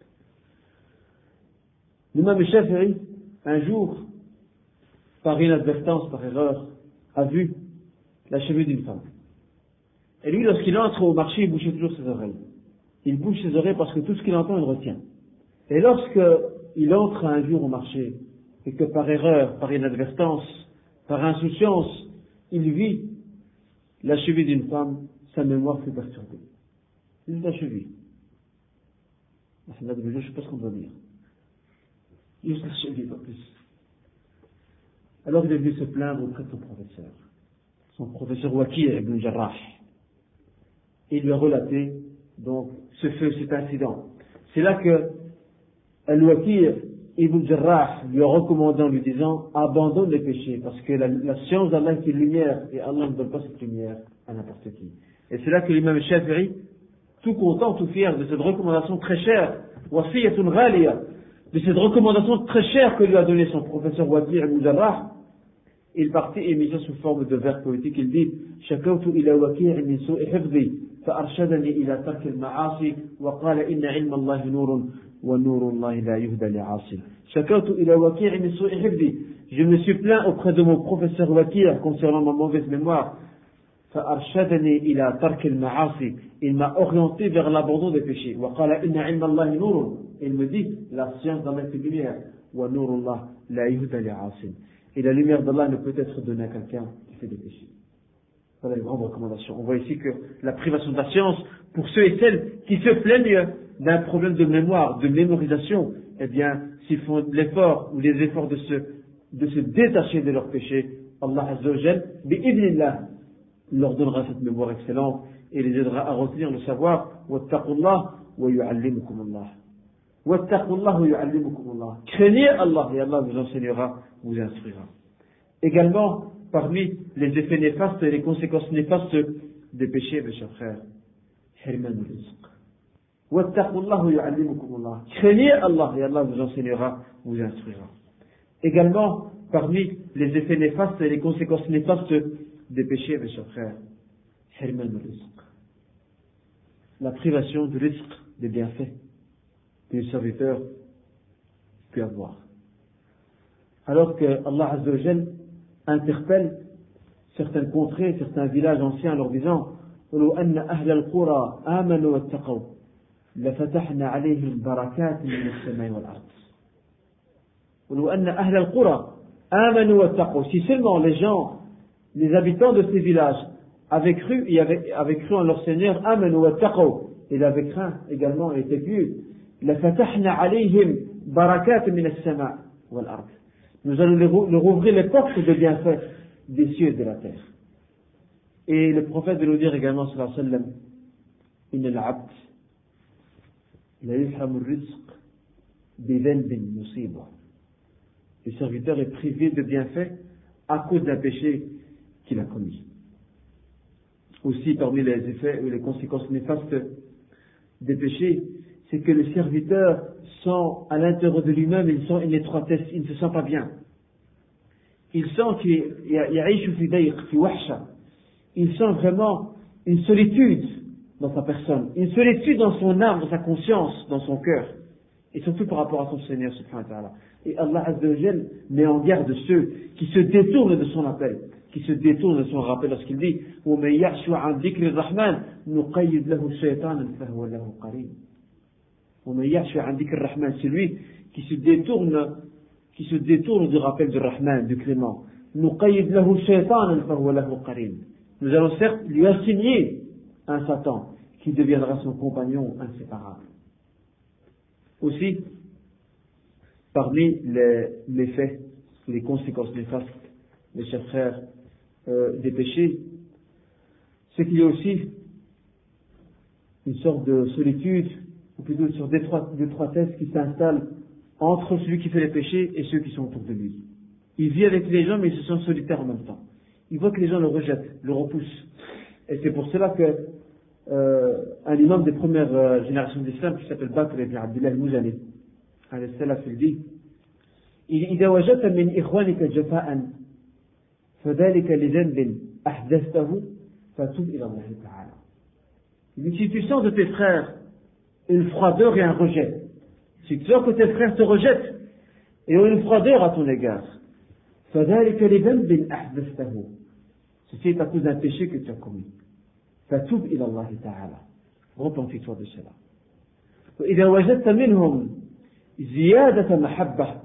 L'imam Shafi'i, un jour, par inadvertance, par erreur, a vu la cheville d'une femme. Et lui, lorsqu'il entre au marché, il bouche toujours ses oreilles. Il bouche ses oreilles parce que tout ce qu'il entend, il retient. Et lorsqu'il entre un jour au marché, et que par erreur, par inadvertance, par insouciance, il vit la cheville d'une femme, sa mémoire fut perturbée. Juste la cheville. Je ne sais pas ce qu'on doit dire. Juste la cheville, pas plus. Alors il est venu se plaindre auprès de son professeur Waki' ibn Jarrah. Et il lui a relaté donc cet incident. C'est là que Al-Waki' ibn Jarrah lui a recommandé en lui disant abandonne les péchés parce que la science d'Allah est une lumière et Allah ne donne pas cette lumière à n'importe qui. Et c'est là que l'imam Shafi'i, tout content, tout fier de cette recommandation très chère, wasiyatun ghaliya, de cette recommandation très chère que lui a donnée son professeur Waki' ibn Jarrah, il partit et mit ça sous forme de vers poétique. Il dit شكوت إلى وكيع من سوء حفظي فأرشدني إلى ترك المعاصي وقال إن علم الله نور ونور الله لا يهدى لعاصي. شكوت إلى وكيع من سوء حفظي. Je me suis plaint auprès de mon professeur Waki' concernant ma mauvaise mémoire. فأرشدني إلى ترك المعاصي. Il m'a orienté vers l'abandon des péchés. وقال إن علم الله نور. Il me dit la science d'Allah est lumière. ونور الله لا يهدى لعاصي. Et la lumière d'Allah ne peut être donnée à quelqu'un qui fait des péchés. Voilà une grande recommandation. On voit ici que la privation de la science, pour ceux et celles qui se plaignent d'un problème de mémoire, de mémorisation, eh bien, s'ils font l'effort ou les efforts de se détacher de leurs péchés, Allah Azza wa Jal, bi'idhnillah, leur donnera cette mémoire excellente et les aidera à retenir le savoir. Wattaqullah wa yu'allimukum Allah. Wattaqullah wa yu'allimukum Allah. Craignez Allah et Allah vous enseignera, vous instruira. Également, parmi les effets néfastes et les conséquences néfastes des péchés, mes chers frères, hirmanul rizq. Wattaqullah wa yu'allimukum Allah. Craignez Allah et Allah vous enseignera, vous instruira. Également, parmi les effets néfastes et les conséquences néfastes des péchés, mes chers frères, hirmanul rizq. La privation du rizq, des bienfaits que le serviteur peut avoir. Alors que Allah Azza wa Jal interpelle certaines contrées, certains villages anciens en leur disant ولو أن أهل القرى آمنوا واتقوا لفتحنا عليهم بركات من السماء والأرض. ولو أن أهل القرى آمنوا واتقوا. Si seulement les gens, les habitants de ces villages avaient cru et avaient cru en leur Seigneur, آمنوا واتقوا, et avaient craint également et étaient pieux, لفتحنا عليهم بركات من السماء والأرض. Nous allons leur ouvrir les portes de bienfaits des cieux et de la terre. Et le prophète de nous dire également, sallallahu alayhi wa sallam, إن العبد لا يحرم الرزق بذنب مصيبة. Le serviteur est privé de bienfaits à cause d'un péché qu'il a commis. Aussi, parmi les effets ou les conséquences néfastes des péchés, c'est que le serviteur sent à l'intérieur de lui-même, il sent une étroitesse, il ne se sent pas bien. Il sent qu'il il sent vraiment une solitude dans sa personne, une solitude dans son âme, dans sa conscience, dans son cœur, et surtout par rapport à son Seigneur subhanahu wa ta'ala. Et Allah Azza wa Jal met en garde ceux qui se détournent de son appel, qui se détournent de son rappel lorsqu'il dit وَمَنْ يَعْشُ عَنْ ذِكْرِ الرَّحْمَنِ نُقَيِّدْ لَهُ شَيْطَانًا فَهُوَ لَهُ قَرِينٌ. وَمَنْ يَعْشُ عَنْ ذِكْرِ الرَّحْمَنِ, celui qui se détourne du rappel du Rahman, du Clément. نُقَيِّدْ لَهُ شَيْطَانًا فَهُوَ لَهُ قَرِينٌ. Nous allons certes lui assigner un Satan qui deviendra son compagnon inséparable. Aussi, parmi les méfaits, les conséquences néfastes, mes chers frères, des péchés, c'est qu'il y a aussi une sorte de solitude, ou plutôt une sorte d'étroitesse qui s'installe entre celui qui fait les péchés et ceux qui sont autour de lui. Il vit avec les gens, mais il se sent solitaire en même temps. Il voit que les gens le rejettent, le repoussent. Et c'est pour cela que un imam des premières générations d'islam qui s'appelle Bakr ibn Abdullah al-Muzani, alayhi salam, il dit إذا وجدت من إخوانك جفاء فذلك لذنب أحدثته فتوب إلى الله تعالى. Si tu sens de tes frères une froideur et un rejet, si tu sens que tes frères te rejettent et ont une froideur à ton égard, فذلك لذنب أحدثته, ceci est à cause d'un péché que tu as commis. فتوب إلى الله تعالى, repentis-toi de cela. وإذا وجدت منهم زيادة محبة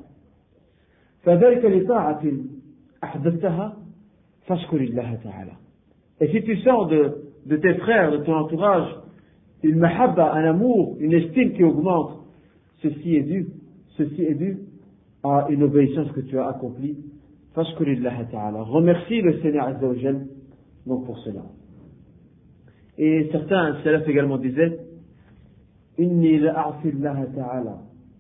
فذلك لطاعة أحدثتها فاشكر الله تعالى. Et si tu sens de tes frères, de ton entourage, une mahabba, un amour, une estime qui augmente, ceci est dû à une obéissance que tu as accomplie. فاشكر الله تعالى. Remercie le Seigneur Azza wa Jal donc pour cela. Et certains salaf également disaient إني لأعصي الله تعالى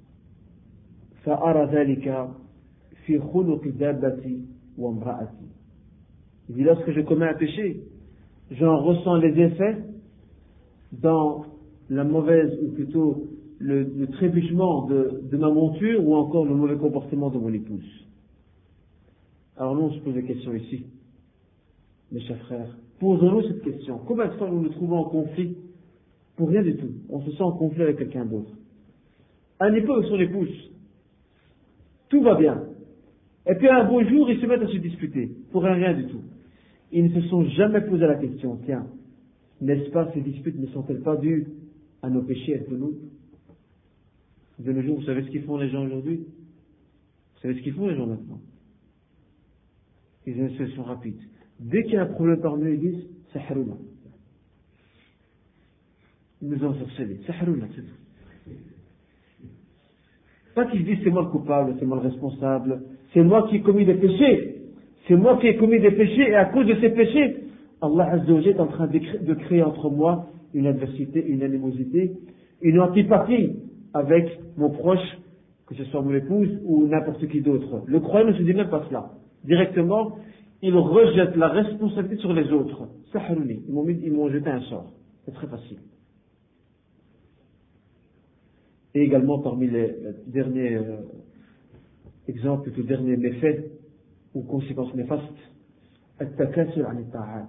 فأرى ذلك في خلق دابتي وامرأتي. Il dit lorsque je commets un péché, j'en ressens les effets dans la mauvaise, ou plutôt le trébuchement de ma monture, ou encore le mauvais comportement de mon épouse. Alors nous on se pose des questions ici, mes chers frères. Posons-nous cette question. Combien de fois nous nous trouvons en conflit pour rien du tout? On se sent en conflit avec quelqu'un d'autre. Un époux avec son épouse, tout va bien. Et puis un beau jour, ils se mettent à se disputer pour rien du tout. Ils ne se sont jamais posé la question, tiens, n'est-ce pas, ces disputes ne sont-elles pas dues à nos péchés et à nous? De nos jours, vous savez ce qu'ils font les gens aujourd'hui? Vous savez ce qu'ils font les gens maintenant? Ils ont une solution rapide. Dès qu'il y a un problème parmi eux, ils disent Saharouna. Ils nous ont sorcelé. Saharouna, c'est tout. Pas qu'ils disent c'est moi le coupable, c'est moi le responsable, c'est moi qui ai commis des péchés. C'est moi qui ai commis des péchés et à cause de ces péchés, Allah Azza wa Jalla est en train de créer entre moi une adversité, une animosité, une antipathie avec mon proche, que ce soit mon épouse ou n'importe qui d'autre. Le croyant ne se dit même pas cela. Directement, il rejette la responsabilité sur les autres. Saharouni, ils m'ont jeté un sort. C'est très facile. Et également parmi les derniers exemples, les derniers méfaits ou conséquences néfastes, التكاسل عن الطاعات,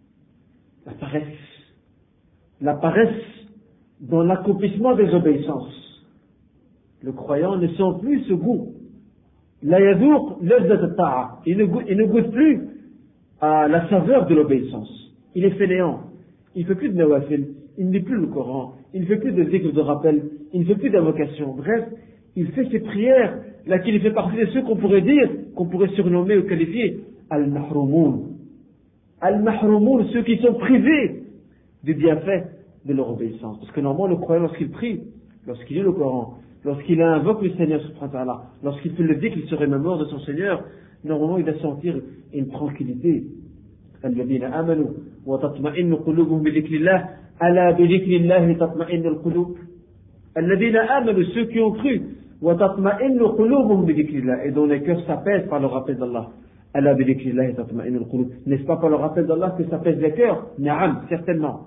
la paresse dans l'accomplissement des obéissances. Le croyant ne sent plus ce goût La yazouk lazzat al-ta'a. Il ne goûte plus à la saveur de l'obéissance. Il est fainéant. Il ne fait plus de nawafil. Il ne lit plus le Coran. Il ne fait plus de zikr de rappel. Il ne fait plus d'invocation. Bref, il fait ses prières, laquelle il fait partie de ceux qu'on pourrait dire, qu'on pourrait surnommer ou qualifier al-mahroumoun. Al-mahroumoun, ceux qui sont privés du bienfait de leur obéissance. Parce que normalement, le croyant, lorsqu'il prie, lorsqu'il lit le Coran, lorsqu'il invoque le Seigneur subhanahu wa ta'ala, lorsqu'il fait le dit qu'il se remémore de son Seigneur, normalement il va sentir une tranquillité. الذين آمنوا وتطمئن قلوبهم بذكر الله ألا بذكر الله تطمئن القلوب الذين آمنوا ceux qui ont cru وتطمئن قلوبهم بذكر الله et dont les cœurs s'apaisent par le rappel d'Allah. ألا بذكر الله تطمئن القلوب. N'est-ce pas par le rappel d'Allah que s'apaisent les cœurs? Naam, certainement.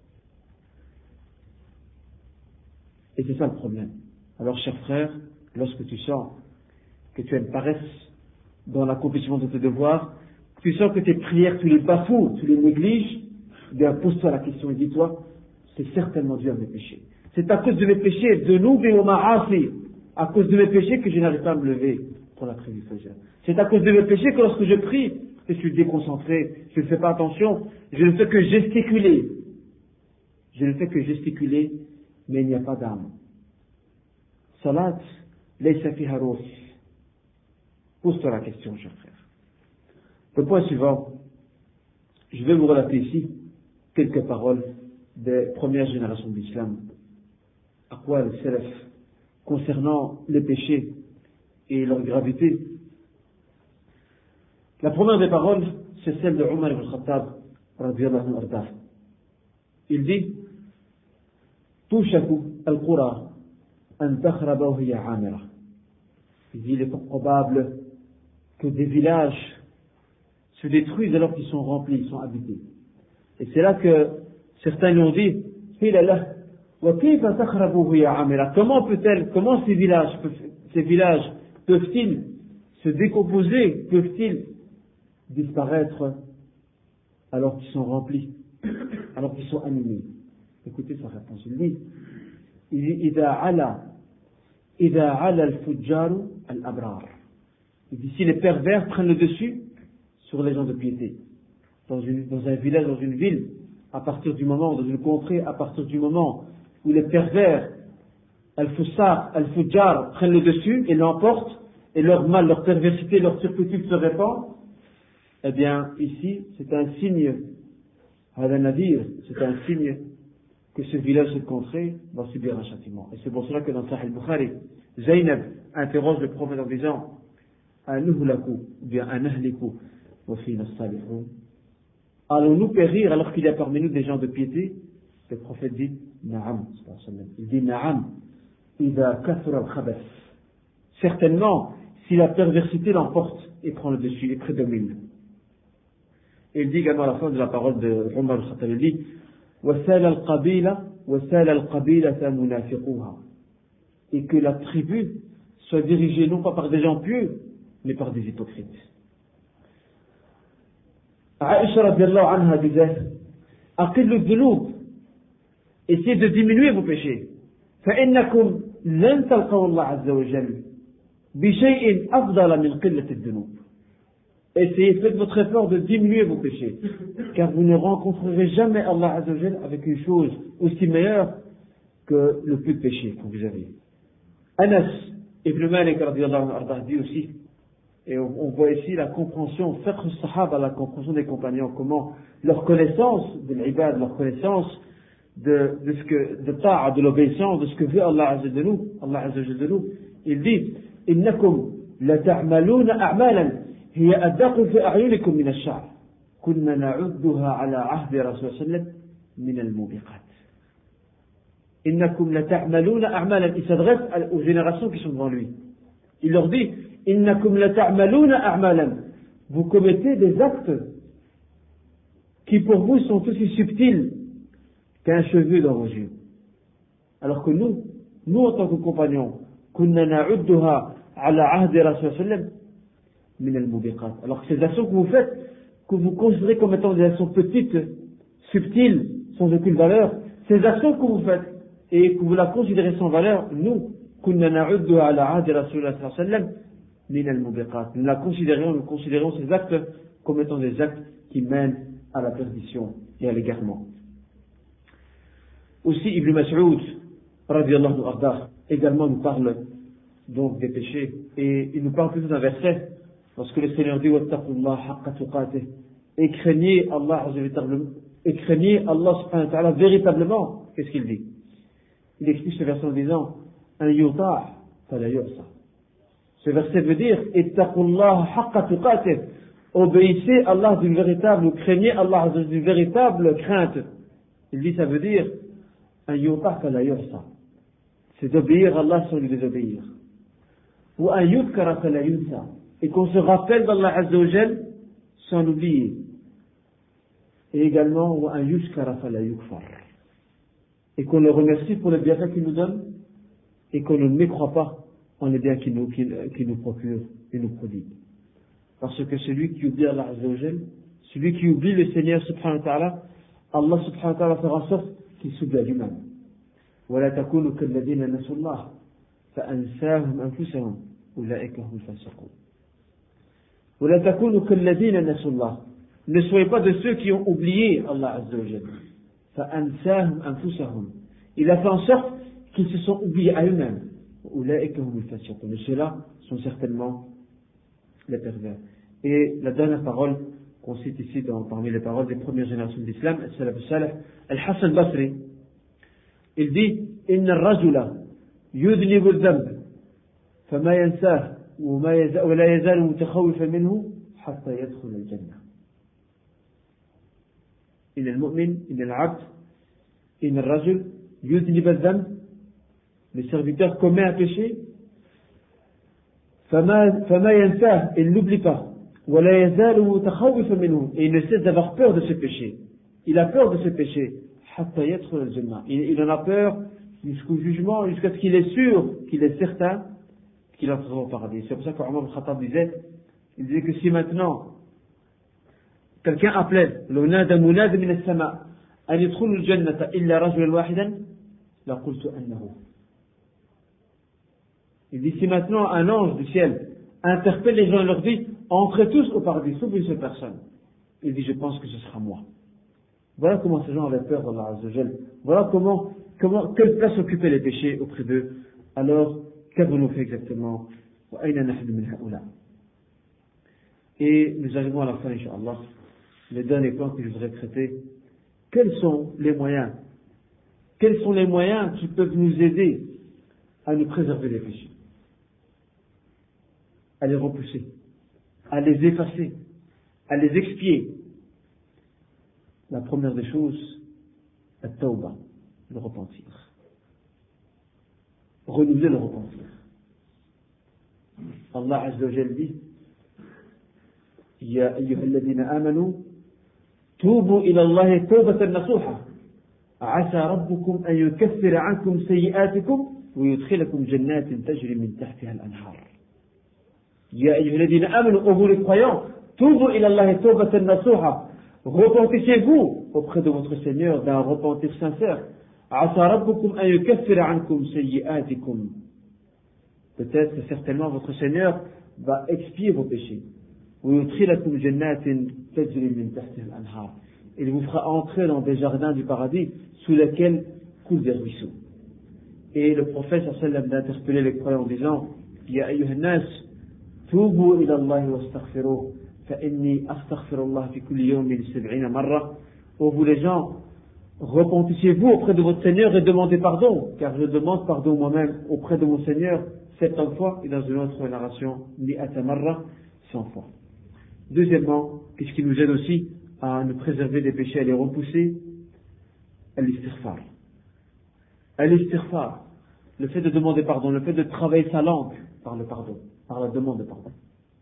Et c'est ça le problème. Alors, cher frère, lorsque tu sens que tu as une paresse dans l'accomplissement de tes devoirs, tu sens que tes prières, tu les bafoues, tu les négliges, bien pose-toi la question et dis-toi, c'est certainement dû à mes péchés. C'est à cause de mes péchés, de nous, à cause de mes péchés que je n'arrive pas à me lever pour la prière du Fajr. C'est à cause de mes péchés que lorsque je prie, je suis déconcentré, je ne fais pas attention, je ne fais que gesticuler. Je ne fais que gesticuler, mais il n'y a pas d'âme. Salat, laysa fiha ruh. Pose-toi la question, cher frère. Le point suivant, je vais vous relater ici quelques paroles des premières générations de l'islam. À quoi le salaf concernant les péchés et leur gravité. La première des paroles, c'est celle de Omar ibn Khattab, radiyallahu anhu. Il dit, Tushaku al-Qura. Il dit, il est probable que des villages se détruisent alors qu'ils sont remplis, ils sont habités. Et c'est là que certains lui ont dit, comment ces villages peuvent-ils se décomposer, peuvent-ils disparaître alors qu'ils sont remplis, alors qu'ils sont animés? Écoutez sa réponse. Il dit, إذا علا الفجار الأبرار. Il dit, si les pervers prennent le dessus sur les gens de piété, dans un village, dans une ville, à partir du moment, dans une contrée, à partir du moment où les pervers, al-fussar, al-fujjar, prennent le dessus et l'emportent, et leur mal, leur perversité, leur turpitude se répand, eh bien, ici, c'est un signe, c'est un signe que ce village, cette contrée, va subir un châtiment. Et c'est pour cela que dans Sahih al-Bukhari, Zaynab interroge le prophète en disant, Anuhlaku, bien Anahliku, wa fina salihun. Allons-nous périr alors qu'il y a parmi nous des gens de piété? Le prophète dit, Na'am. Il dit, Na'am, idha kathura al-khabath. Certainement, si la perversité l'emporte et prend le dessus et prédomine. Et il dit également à la fin de la parole de Omar al-Khattab, il dit, وسال القبيلة منافقوها. Et que la tribu soit dirigée non pas par des gens pieux, mais par des hypocrites. Aïcha radiallahu anha disait, أقلوا الذنوب, essayez de diminuer vos péchés. فإنكم لن تلقوا الله عز وجل بشيء أفضل من قلة الذنوب. Essayez, faites votre effort de diminuer vos péchés, car vous ne rencontrerez jamais Allah Azza wa Jal avec une chose aussi meilleure que le peu de péché que vous avez. Anas ibn Malik radiyallahu anhu dit aussi, et on voit ici la compréhension, fiqh as-sahaba, la compréhension des compagnons, comment leur connaissance de l'ibad, leur connaissance de ce que, de ta'a, de l'obéissance, de ce que veut Allah Azza wa Jal, il dit, innakum la ta'maluna a'malan هي أدق في أعينكم من الشعر كنا نعدها على عهد رسول الله صلى الله عليه وسلم من الموبقات. إنكم لتعملون أعمالا. Il s'adresse aux générations qui sont devant lui. Il leur dit إنكم لتعملون أعمالا. Vous commettez des actes qui pour vous sont aussi subtils qu'un cheveu dans vos yeux. Alors que nous en tant que compagnons, كنا نعدها على عهد رسول الله صلى الله عليه وسلم. Alors ces actions que vous faites, que vous considérez comme étant des actions petites, subtiles, sans aucune valeur, ces actions que vous faites et que vous la considérez sans valeur, nous, min al-mubiqat. Nous considérons ces actes comme étant des actes qui mènent à la perdition et à l'égarement. Aussi, Ibn Mas'ud, radiyallahu anhu, également nous parle donc des péchés, et il nous parle plutôt d'un verset, lorsque le Seigneur dit wattaqullah haqqa tuqatih, et craignez Allah subhanahu wa ta'ala véritablement. Qu'est-ce qu'il dit? Il explique ce verset en disant an yuta' fala yu'sa. Ce verset veut dire ittaqullah haqqa tuqatih, obéissez Allah d'une véritable, ou craignez Allah d'une véritable crainte. Il dit, ça veut dire an yuta' fala yu'sa, c'est d'obéir Allah sans lui désobéir. Ou an yudkara fala yunsa, et qu'on se rappelle d'Allah Azza wa Jal sans l'oublier. Et également ou an yushkara fala yukfar, et qu'on le remercie pour les bienfaits qu'il nous donne, et qu'on ne mécroit pas en les biens qu'il nous procure et nous prodigue. Parce que celui qui oublie Allah Azza wa Jal, celui qui oublie le Seigneur subhanahu wa ta'ala, Allah subhanahu wa ta'ala fera en sorte qu'il s'oublie lui-même. ولا تكونوا كالذين نسوا الله فأنساهم أنفسهم أولئك هم الفاسقون. ولا تكونوا كالذين نسوا الله. Ne soyez pas de ceux qui ont oublié Allah Azza wa Jal. فأنساهم أنفسهم. Il a fait en sorte qu'ils se sont oubliés à eux-mêmes. أولئك هم الفاسقون. Et ceux-là sont certainement les pervers. Et la dernière parole qu'on cite ici parmi les paroles des premières générations de l'islam, Salaf al-Salih, Al-Hassan Basri, il dit إن الرجل يذنب الذنب فما ينساه ولا يزال متخوفا منه حتى يدخل الجنة. إن المؤمن إن العبد إن الرجل يذنب الذنب, le serviteur commet un péché, فما ينساه, il n'oublie pas, ولا يزال متخوفا منه, et il ne cesse d'avoir peur de ce péché. Il a peur de ce péché. Il en a peur jusqu'au jugement, jusqu'à ce qu'il est sûr, qu'il est certain qu'il entrera au paradis. C'est pour ça qu'Omar ibn Khattab disait que si maintenant quelqu'un appelait لو نادى مناد من السماء أن يدخلوا الجنة إلا رجلا واحدا لقلت أنه. Il dit si maintenant un ange du ciel interpelle les gens et leur dit entrez tous au paradis sauf une seule personne, il dit je pense que ce sera moi. Voilà comment ces gens avaient peur d'Allah Azza wa Jal. Voilà quelle place occupaient les péchés auprès d'eux. Alors, qu'avons-nous fait exactement? Et nous arrivons à la fin, Inch'Allah. Le dernier point que je voudrais traiter. Quels sont les moyens qui peuvent nous aider à nous préserver des péchés? À les repousser, à les effacer, à les expier. La première des choses, la tawbah, le repentir. Renouveler le repentir. Allah Azza wa Jalla dit Ya ayyuhalladhina amanu tubu ila Allahi tawbatan nasuha asa rabbukum an yukaffira ankum sayyi'atikum wa yudkhilakum jannatin tajri min tahtiha al-anhar. Ya ayyuhalladhina amanu, ô vous les croyants, tubu ila Allahi tawbatan nasuha, repentissez-vous auprès de votre Seigneur d'un repentir sincère. Asa rabbukum an yukaffira ankum sayyi'atikum. Peut-être, certainement, votre Seigneur va expier vos péchés. ويدخلكم جنات تجري من تحتها الأنهار. Il vous fera entrer dans des jardins du paradis sous lesquels coulent des ruisseaux. Et le prophète sallallahu alayhi wa sallam d'interpeller les croyants en disant Ya ayyuhan nas tubu ila Allah wastaghfiruh fa inni astaghfirullah fi kulli yawmin 70 marra. Ô vous les gens, repentissez-vous auprès de votre Seigneur et demandez pardon, car je demande pardon moi-même auprès de mon Seigneur 70 fois, et dans une autre narration, mi'ata marra, 100 fois. Deuxièmement, qu'est-ce qui nous aide aussi à nous préserver des péchés, à les repousser? Al-istighfar. Al-istighfar, le fait de demander pardon, le fait de travailler sa langue par le pardon, par la demande de pardon.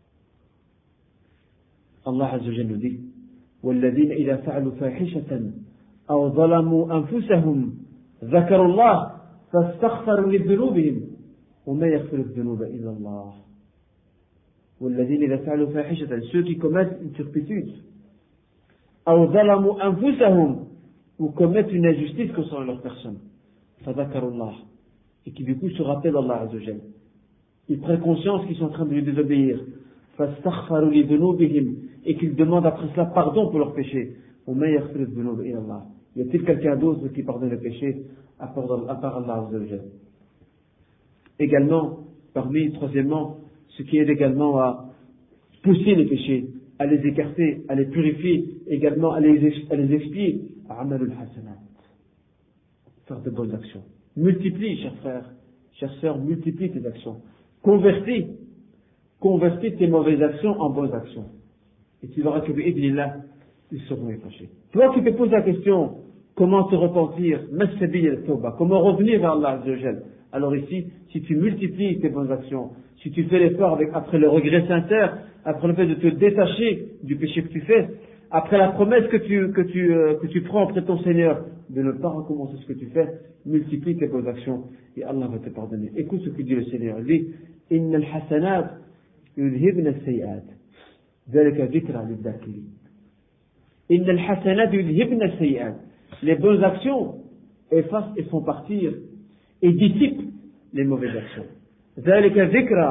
Allah Azza wa Jalla nous dit وَالَّذِينَ إِذَا فَعَلُوا فَاحِشَةً أَوْ ظَلَمُوا أَنفُسَهُمْ ذَكَرُوا اللَّهَ فَاسْتَغْفَرُوا لِذُنُوبِهِمْ وَمَا يَغْفِرُ الذُّنُوبَ إِلَّا اللَّهُ. وَالَّذِينَ إِذَا فَعَلُوا فَاحِشَةً, ceux qui commettent une turpitude, أَوْ ظَلَمُوا أَنفُسَهُمْ, ou commettent une injustice concernant leur personne, فَذَكَرُوا اللَّهَ, et qui du coup se rappellent Allah Azza wa Jalla, ils prennent conscience qu'ils sont en train de lui désobéir, فاستغفروا لذنوبهم, et qu'ils demandent après cela pardon pour leurs péchés. وما يغفر الذنوب إلا الله. Y a-t-il quelqu'un d'autre qui pardonne les péchés à part Allah Azza wa Jal? Également, troisièmement, ce qui aide également à pousser les péchés, à les écarter, à les purifier, également à les expier, amalul hasanat, faire de bonnes actions. Multiplie, chers frères, chères sœurs, multiplie tes actions. Convertis tes mauvaises actions en bonnes actions. Et tu verras que, bi'idhnillah, ils seront effacés. Toi qui te poses la question, comment te repentir, comment revenir vers Allah Azza wa Jal. Alors ici, si tu multiplies tes bonnes actions, si tu fais l'effort après le regret sincère, après le fait de te détacher du péché que tu fais, après la promesse que tu prends auprès de ton Seigneur, de ne pas recommencer ce que tu fais, multiplie tes bonnes actions et Allah va te pardonner. Écoute ce que dit le Seigneur. Il dit, إن الحسنات يذهبن السيئات ذلك ذكرى للذاكرين. إن الحسنات يذهبن السيئات. Les bonnes actions effacent et font partir et dissipent les mauvaises actions. ذلك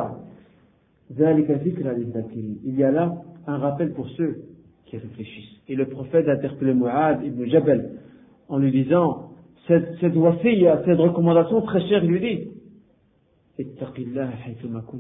ذكرى للذاكرين. Il y a là un rappel pour ceux qui réfléchissent. Et le prophète a interpellé Mu'adh ibn Jabal en lui disant cette wasiya, cette recommandation très chère, il lui dit ittaqillaha haythuma kunt.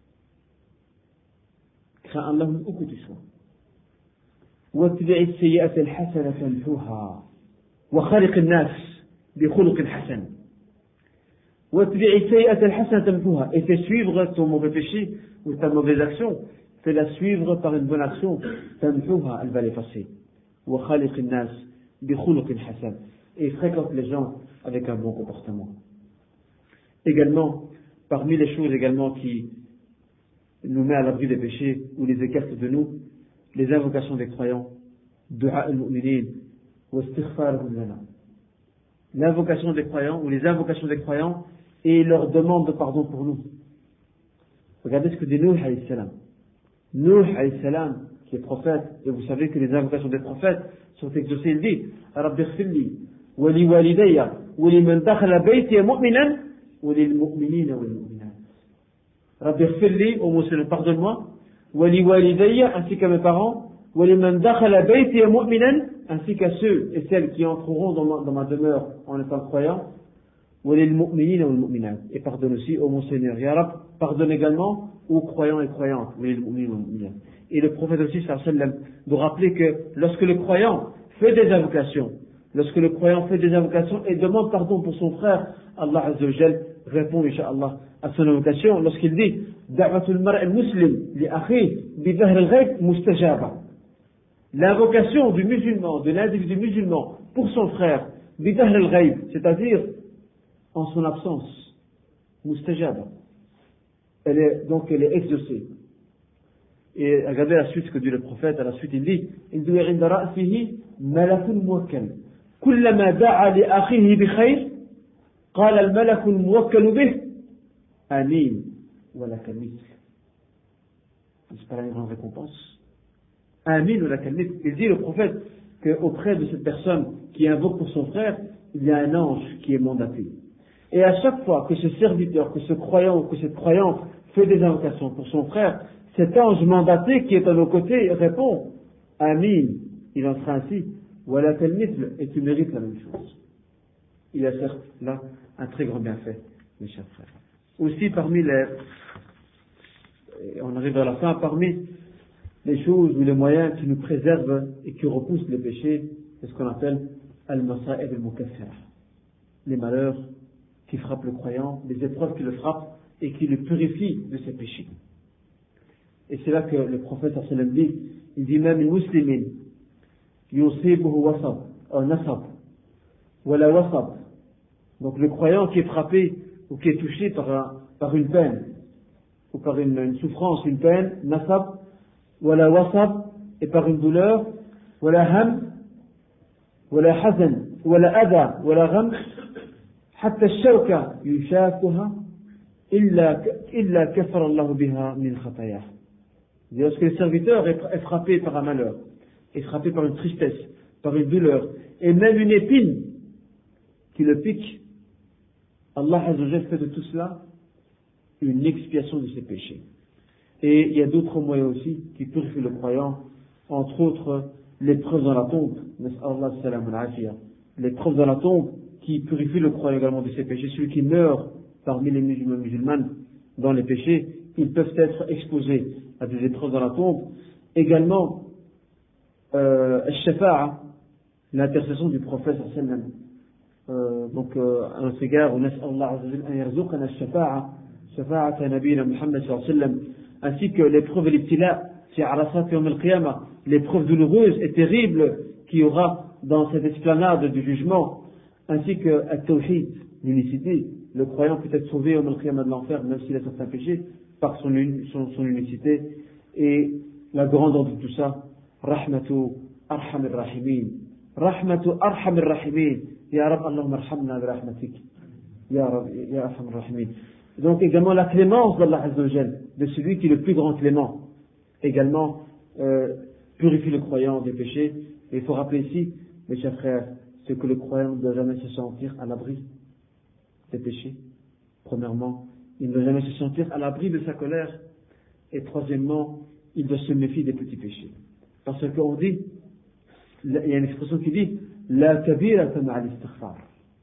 Crains Allah où que tu sois. واتبع السيئة الحسنة تمحوها وخالق الناس بخلق حسن. واتبع السيئة الحسنة تمحوها. Et fais suivre ton mauvais péché ou ta mauvaise action, fais-la suivre par une bonne action, تمحوها, elle va l'effacer. وخالق الناس بخلق حسن. Et fréquente les gens avec un bon comportement. Également, parmi les choses également qui nous met à l'abri des péchés ou les écartent de nous, les invocations des croyants, du'a al-mu'minin, wa istighfaruhum lana. L'invocation des croyants ou les invocations des croyants et leur demande de pardon pour nous. Regardez ce que dit Nuh alayhi salam. Nuh alayhi salam, qui est prophète, et vous savez que les invocations des prophètes sont exaucées, il dit Rabbi ighfirli wa li walidayya wa liman dakhala bayti mu'minan wa lil mu'minina wal mu'minat. Rabbi ighfirli, ô mon Seigneur, pardonne-moi, wa li walidayya, ainsi qu'à mes parents, wa liman dakhala bayti mu'minan, ainsi qu'à ceux et celles qui entreront dans ma demeure en étant croyants, wa lil mu'minina wal mu'minat. Et pardonne aussi, ô mon Seigneur, Ya Rab, pardonne également aux croyants et croyantes, wa lil mu'minina wal mu'minat. Et le prophète aussi, sallallahu alayhi wa sallam, de rappeler que lorsque le croyant fait des invocations, et demande pardon pour son frère, Allah Azza wa Jal répond, Inch'Allah, à son invocation lorsqu'il dit Da'watul mar'il muslim li akhi bi dhahr al-ghayb mustajaba. L'invocation du musulman, de l'individu musulman pour son frère, bi dhahr al-ghayb, c'est-à-dire en son absence, mustajaba. Elle est exaucée. Et regardez la suite ce que dit le prophète. À la suite, il dit inda ra'sihi malakun muwakkal kullama da'a li akhihi bi khayr qala al malak al muwakkal bih amin wa laka mithl. C'est pas la grande récompense. Amin wa laka mithl. Il dit le prophète qu'auprès de cette personne qui invoque pour son frère, il y a un ange qui est mandaté. Et à chaque fois que ce serviteur, que ce croyant ou que cette croyante fait des invocations pour son frère, cet ange mandaté qui est à nos côtés répond Amin, il en sera ainsi, Wala tel mithl, et tu mérites la même chose. Il y a certes là un très grand bienfait, mes chers frères. Aussi on arrive à la fin, parmi les choses ou les moyens qui nous préservent et qui repoussent les péchés, c'est ce qu'on appelle al-masa'ib al-mukaffira, les malheurs qui frappent le croyant, les épreuves qui le frappent et qui le purifient de ses péchés. Et c'est là que le prophète sallallahu alayhi wa sallam dit, il dit même muslimin yusibuhu wasab, nasab, wala wasab. Donc le croyant qui est frappé ou qui est touché par une peine, ou par une souffrance, une peine, nasab, wala wasab, et par une douleur, wala ham, wala hazan, wala adha, wala gham, hatta shawka yushakuha, illa kafara Allah biha min khatayah. Lorsque le serviteur est frappé par un malheur, est frappé par une tristesse, par une douleur, et même une épine qui le pique, Allah Azza wa Jalla fait de tout cela une expiation de ses péchés. Et il y a d'autres moyens aussi qui purifient le croyant, entre autres l'épreuve dans la tombe, l'épreuve dans la tombe qui purifie le croyant également de ses péchés. Celui qui meurt parmi les musulmans dans les péchés, ils peuvent être exposés à des épreuves dans la tombe. Également, al-shafa'a, l'intercession du prophète sallam. Donc à notre égard, on laisse Allah azza wa jalla an yarzuqana al-shafa'a, shafa'ata nabiyina Muhammad sallallahu alayhi wa sallam, ainsi que l'épreuve et l'ibtila fi arasat yawm al-qiyamah, l'épreuve douloureuse et terrible qu'il y aura dans cette esplanade du jugement, ainsi que al-tawhid, l'unicité. Le croyant peut être sauvé yawm al-qiyamah de l'enfer, même s'il a certains péchés, par son unicité. Et la grandeur de tout ça, rahmatu arhamir rahimin, rahmatu arhamir rahimin, ya Rab, Allahumma arhamna bi rahmatik, ya Rab, ya arhamir rahimin. Donc également la clémence d'Allah azza wa jal, de celui qui est le plus grand clément, également purifie le croyant des péchés. Et il faut rappeler ici, mes chers frères, ce que le croyant ne doit jamais se sentir à l'abri des péchés. Premièrement, il ne doit jamais se sentir à l'abri de sa colère. Et troisièmement, il doit se méfier des petits péchés. Parce qu'on dit, il y a une expression qui dit, la kabirata ma'al istighfar,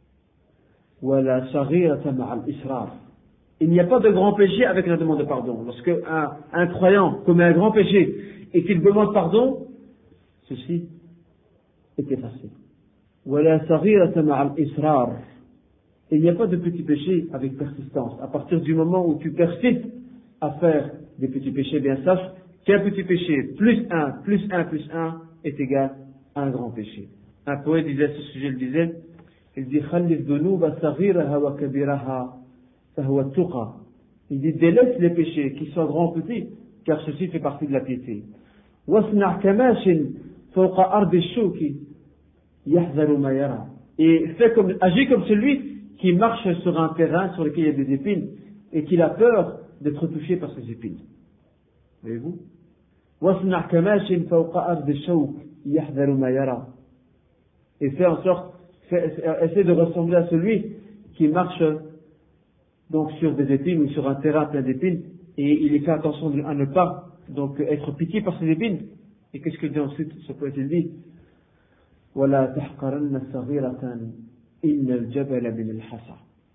wa la saghirata ma'al israr. Il n'y a pas de grand péché avec la demande de pardon. Lorsque un croyant commet un grand péché et qu'il demande pardon, ceci est effacé. Wa la saghirata ma'al israr. Il n'y a pas de petit péché avec persistance. À partir du moment où tu persistes à faire des petits péchés, bien sache qu'un petit péché plus un est égal à un grand péché. Un poète disait à ce sujet, il dit Khallif dhunuba saghiraha wa kabiraha fahuwa tuqa. Il dit délaisse les péchés qui sont grands ou petits, car ceci fait partie de la piété. Wasna' kamashin fawqa ardi shouki yahzaru ma yara. Et agis comme celui qui marche sur un terrain sur lequel il y a des épines et qu'il a peur d'être touché par ces épines. Voyez-vous? وَاصْنَعْ كَمَاشٍ فَوْقَ أَرْضِ الشَّوْكِ يَحْذَرُ مَا يَرَى. Et fais en sorte, essaie de ressembler à celui qui marche donc sur des épines ou sur un terrain plein d'épines et il fait attention à ne pas donc être piqué par ces épines. Et qu'est-ce qu'il dit ensuite? Ce poète il dit وَلَا تَحْقَرَنَّ صَغِيرَةً إِنَّ الْجَبَلَ مِنَ الْحَصَى.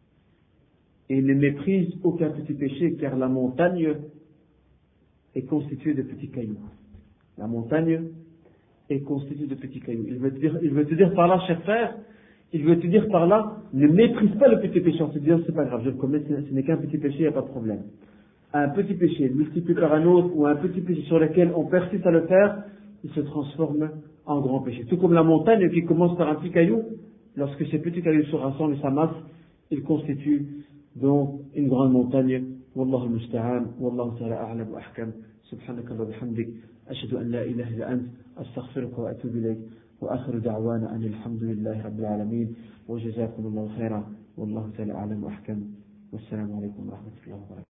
Et ne méprise aucun petit péché, car la montagne est constituée de petits cailloux. La montagne est constituée de petits cailloux. Il veut te dire par là, cher frère, il veut te dire par là, ne méprise pas le petit péché en te disant c'est pas grave, je le commets, ce n'est qu'un petit péché, il n'y a pas de problème. Un petit péché multiplié par un autre, ou un petit péché sur lequel on persiste à le faire, il se transforme en grand péché. Tout comme la montagne qui commence par un petit caillou, lorsque ces petits cailloux se rassemblent et s'amassent, ils constituent donc une grande montagne. والله المستعان والله تعالى أعلم وأحكم. سبحانك اللهم وبحمدك أشهد أن لا إله إلا أنت أستغفرك وأتوب إليك وآخر دعوانا أن الحمد لله رب العالمين وجزاكم الله خيرا والله تعالى أعلم وأحكم والسلام عليكم ورحمة الله وبركاته.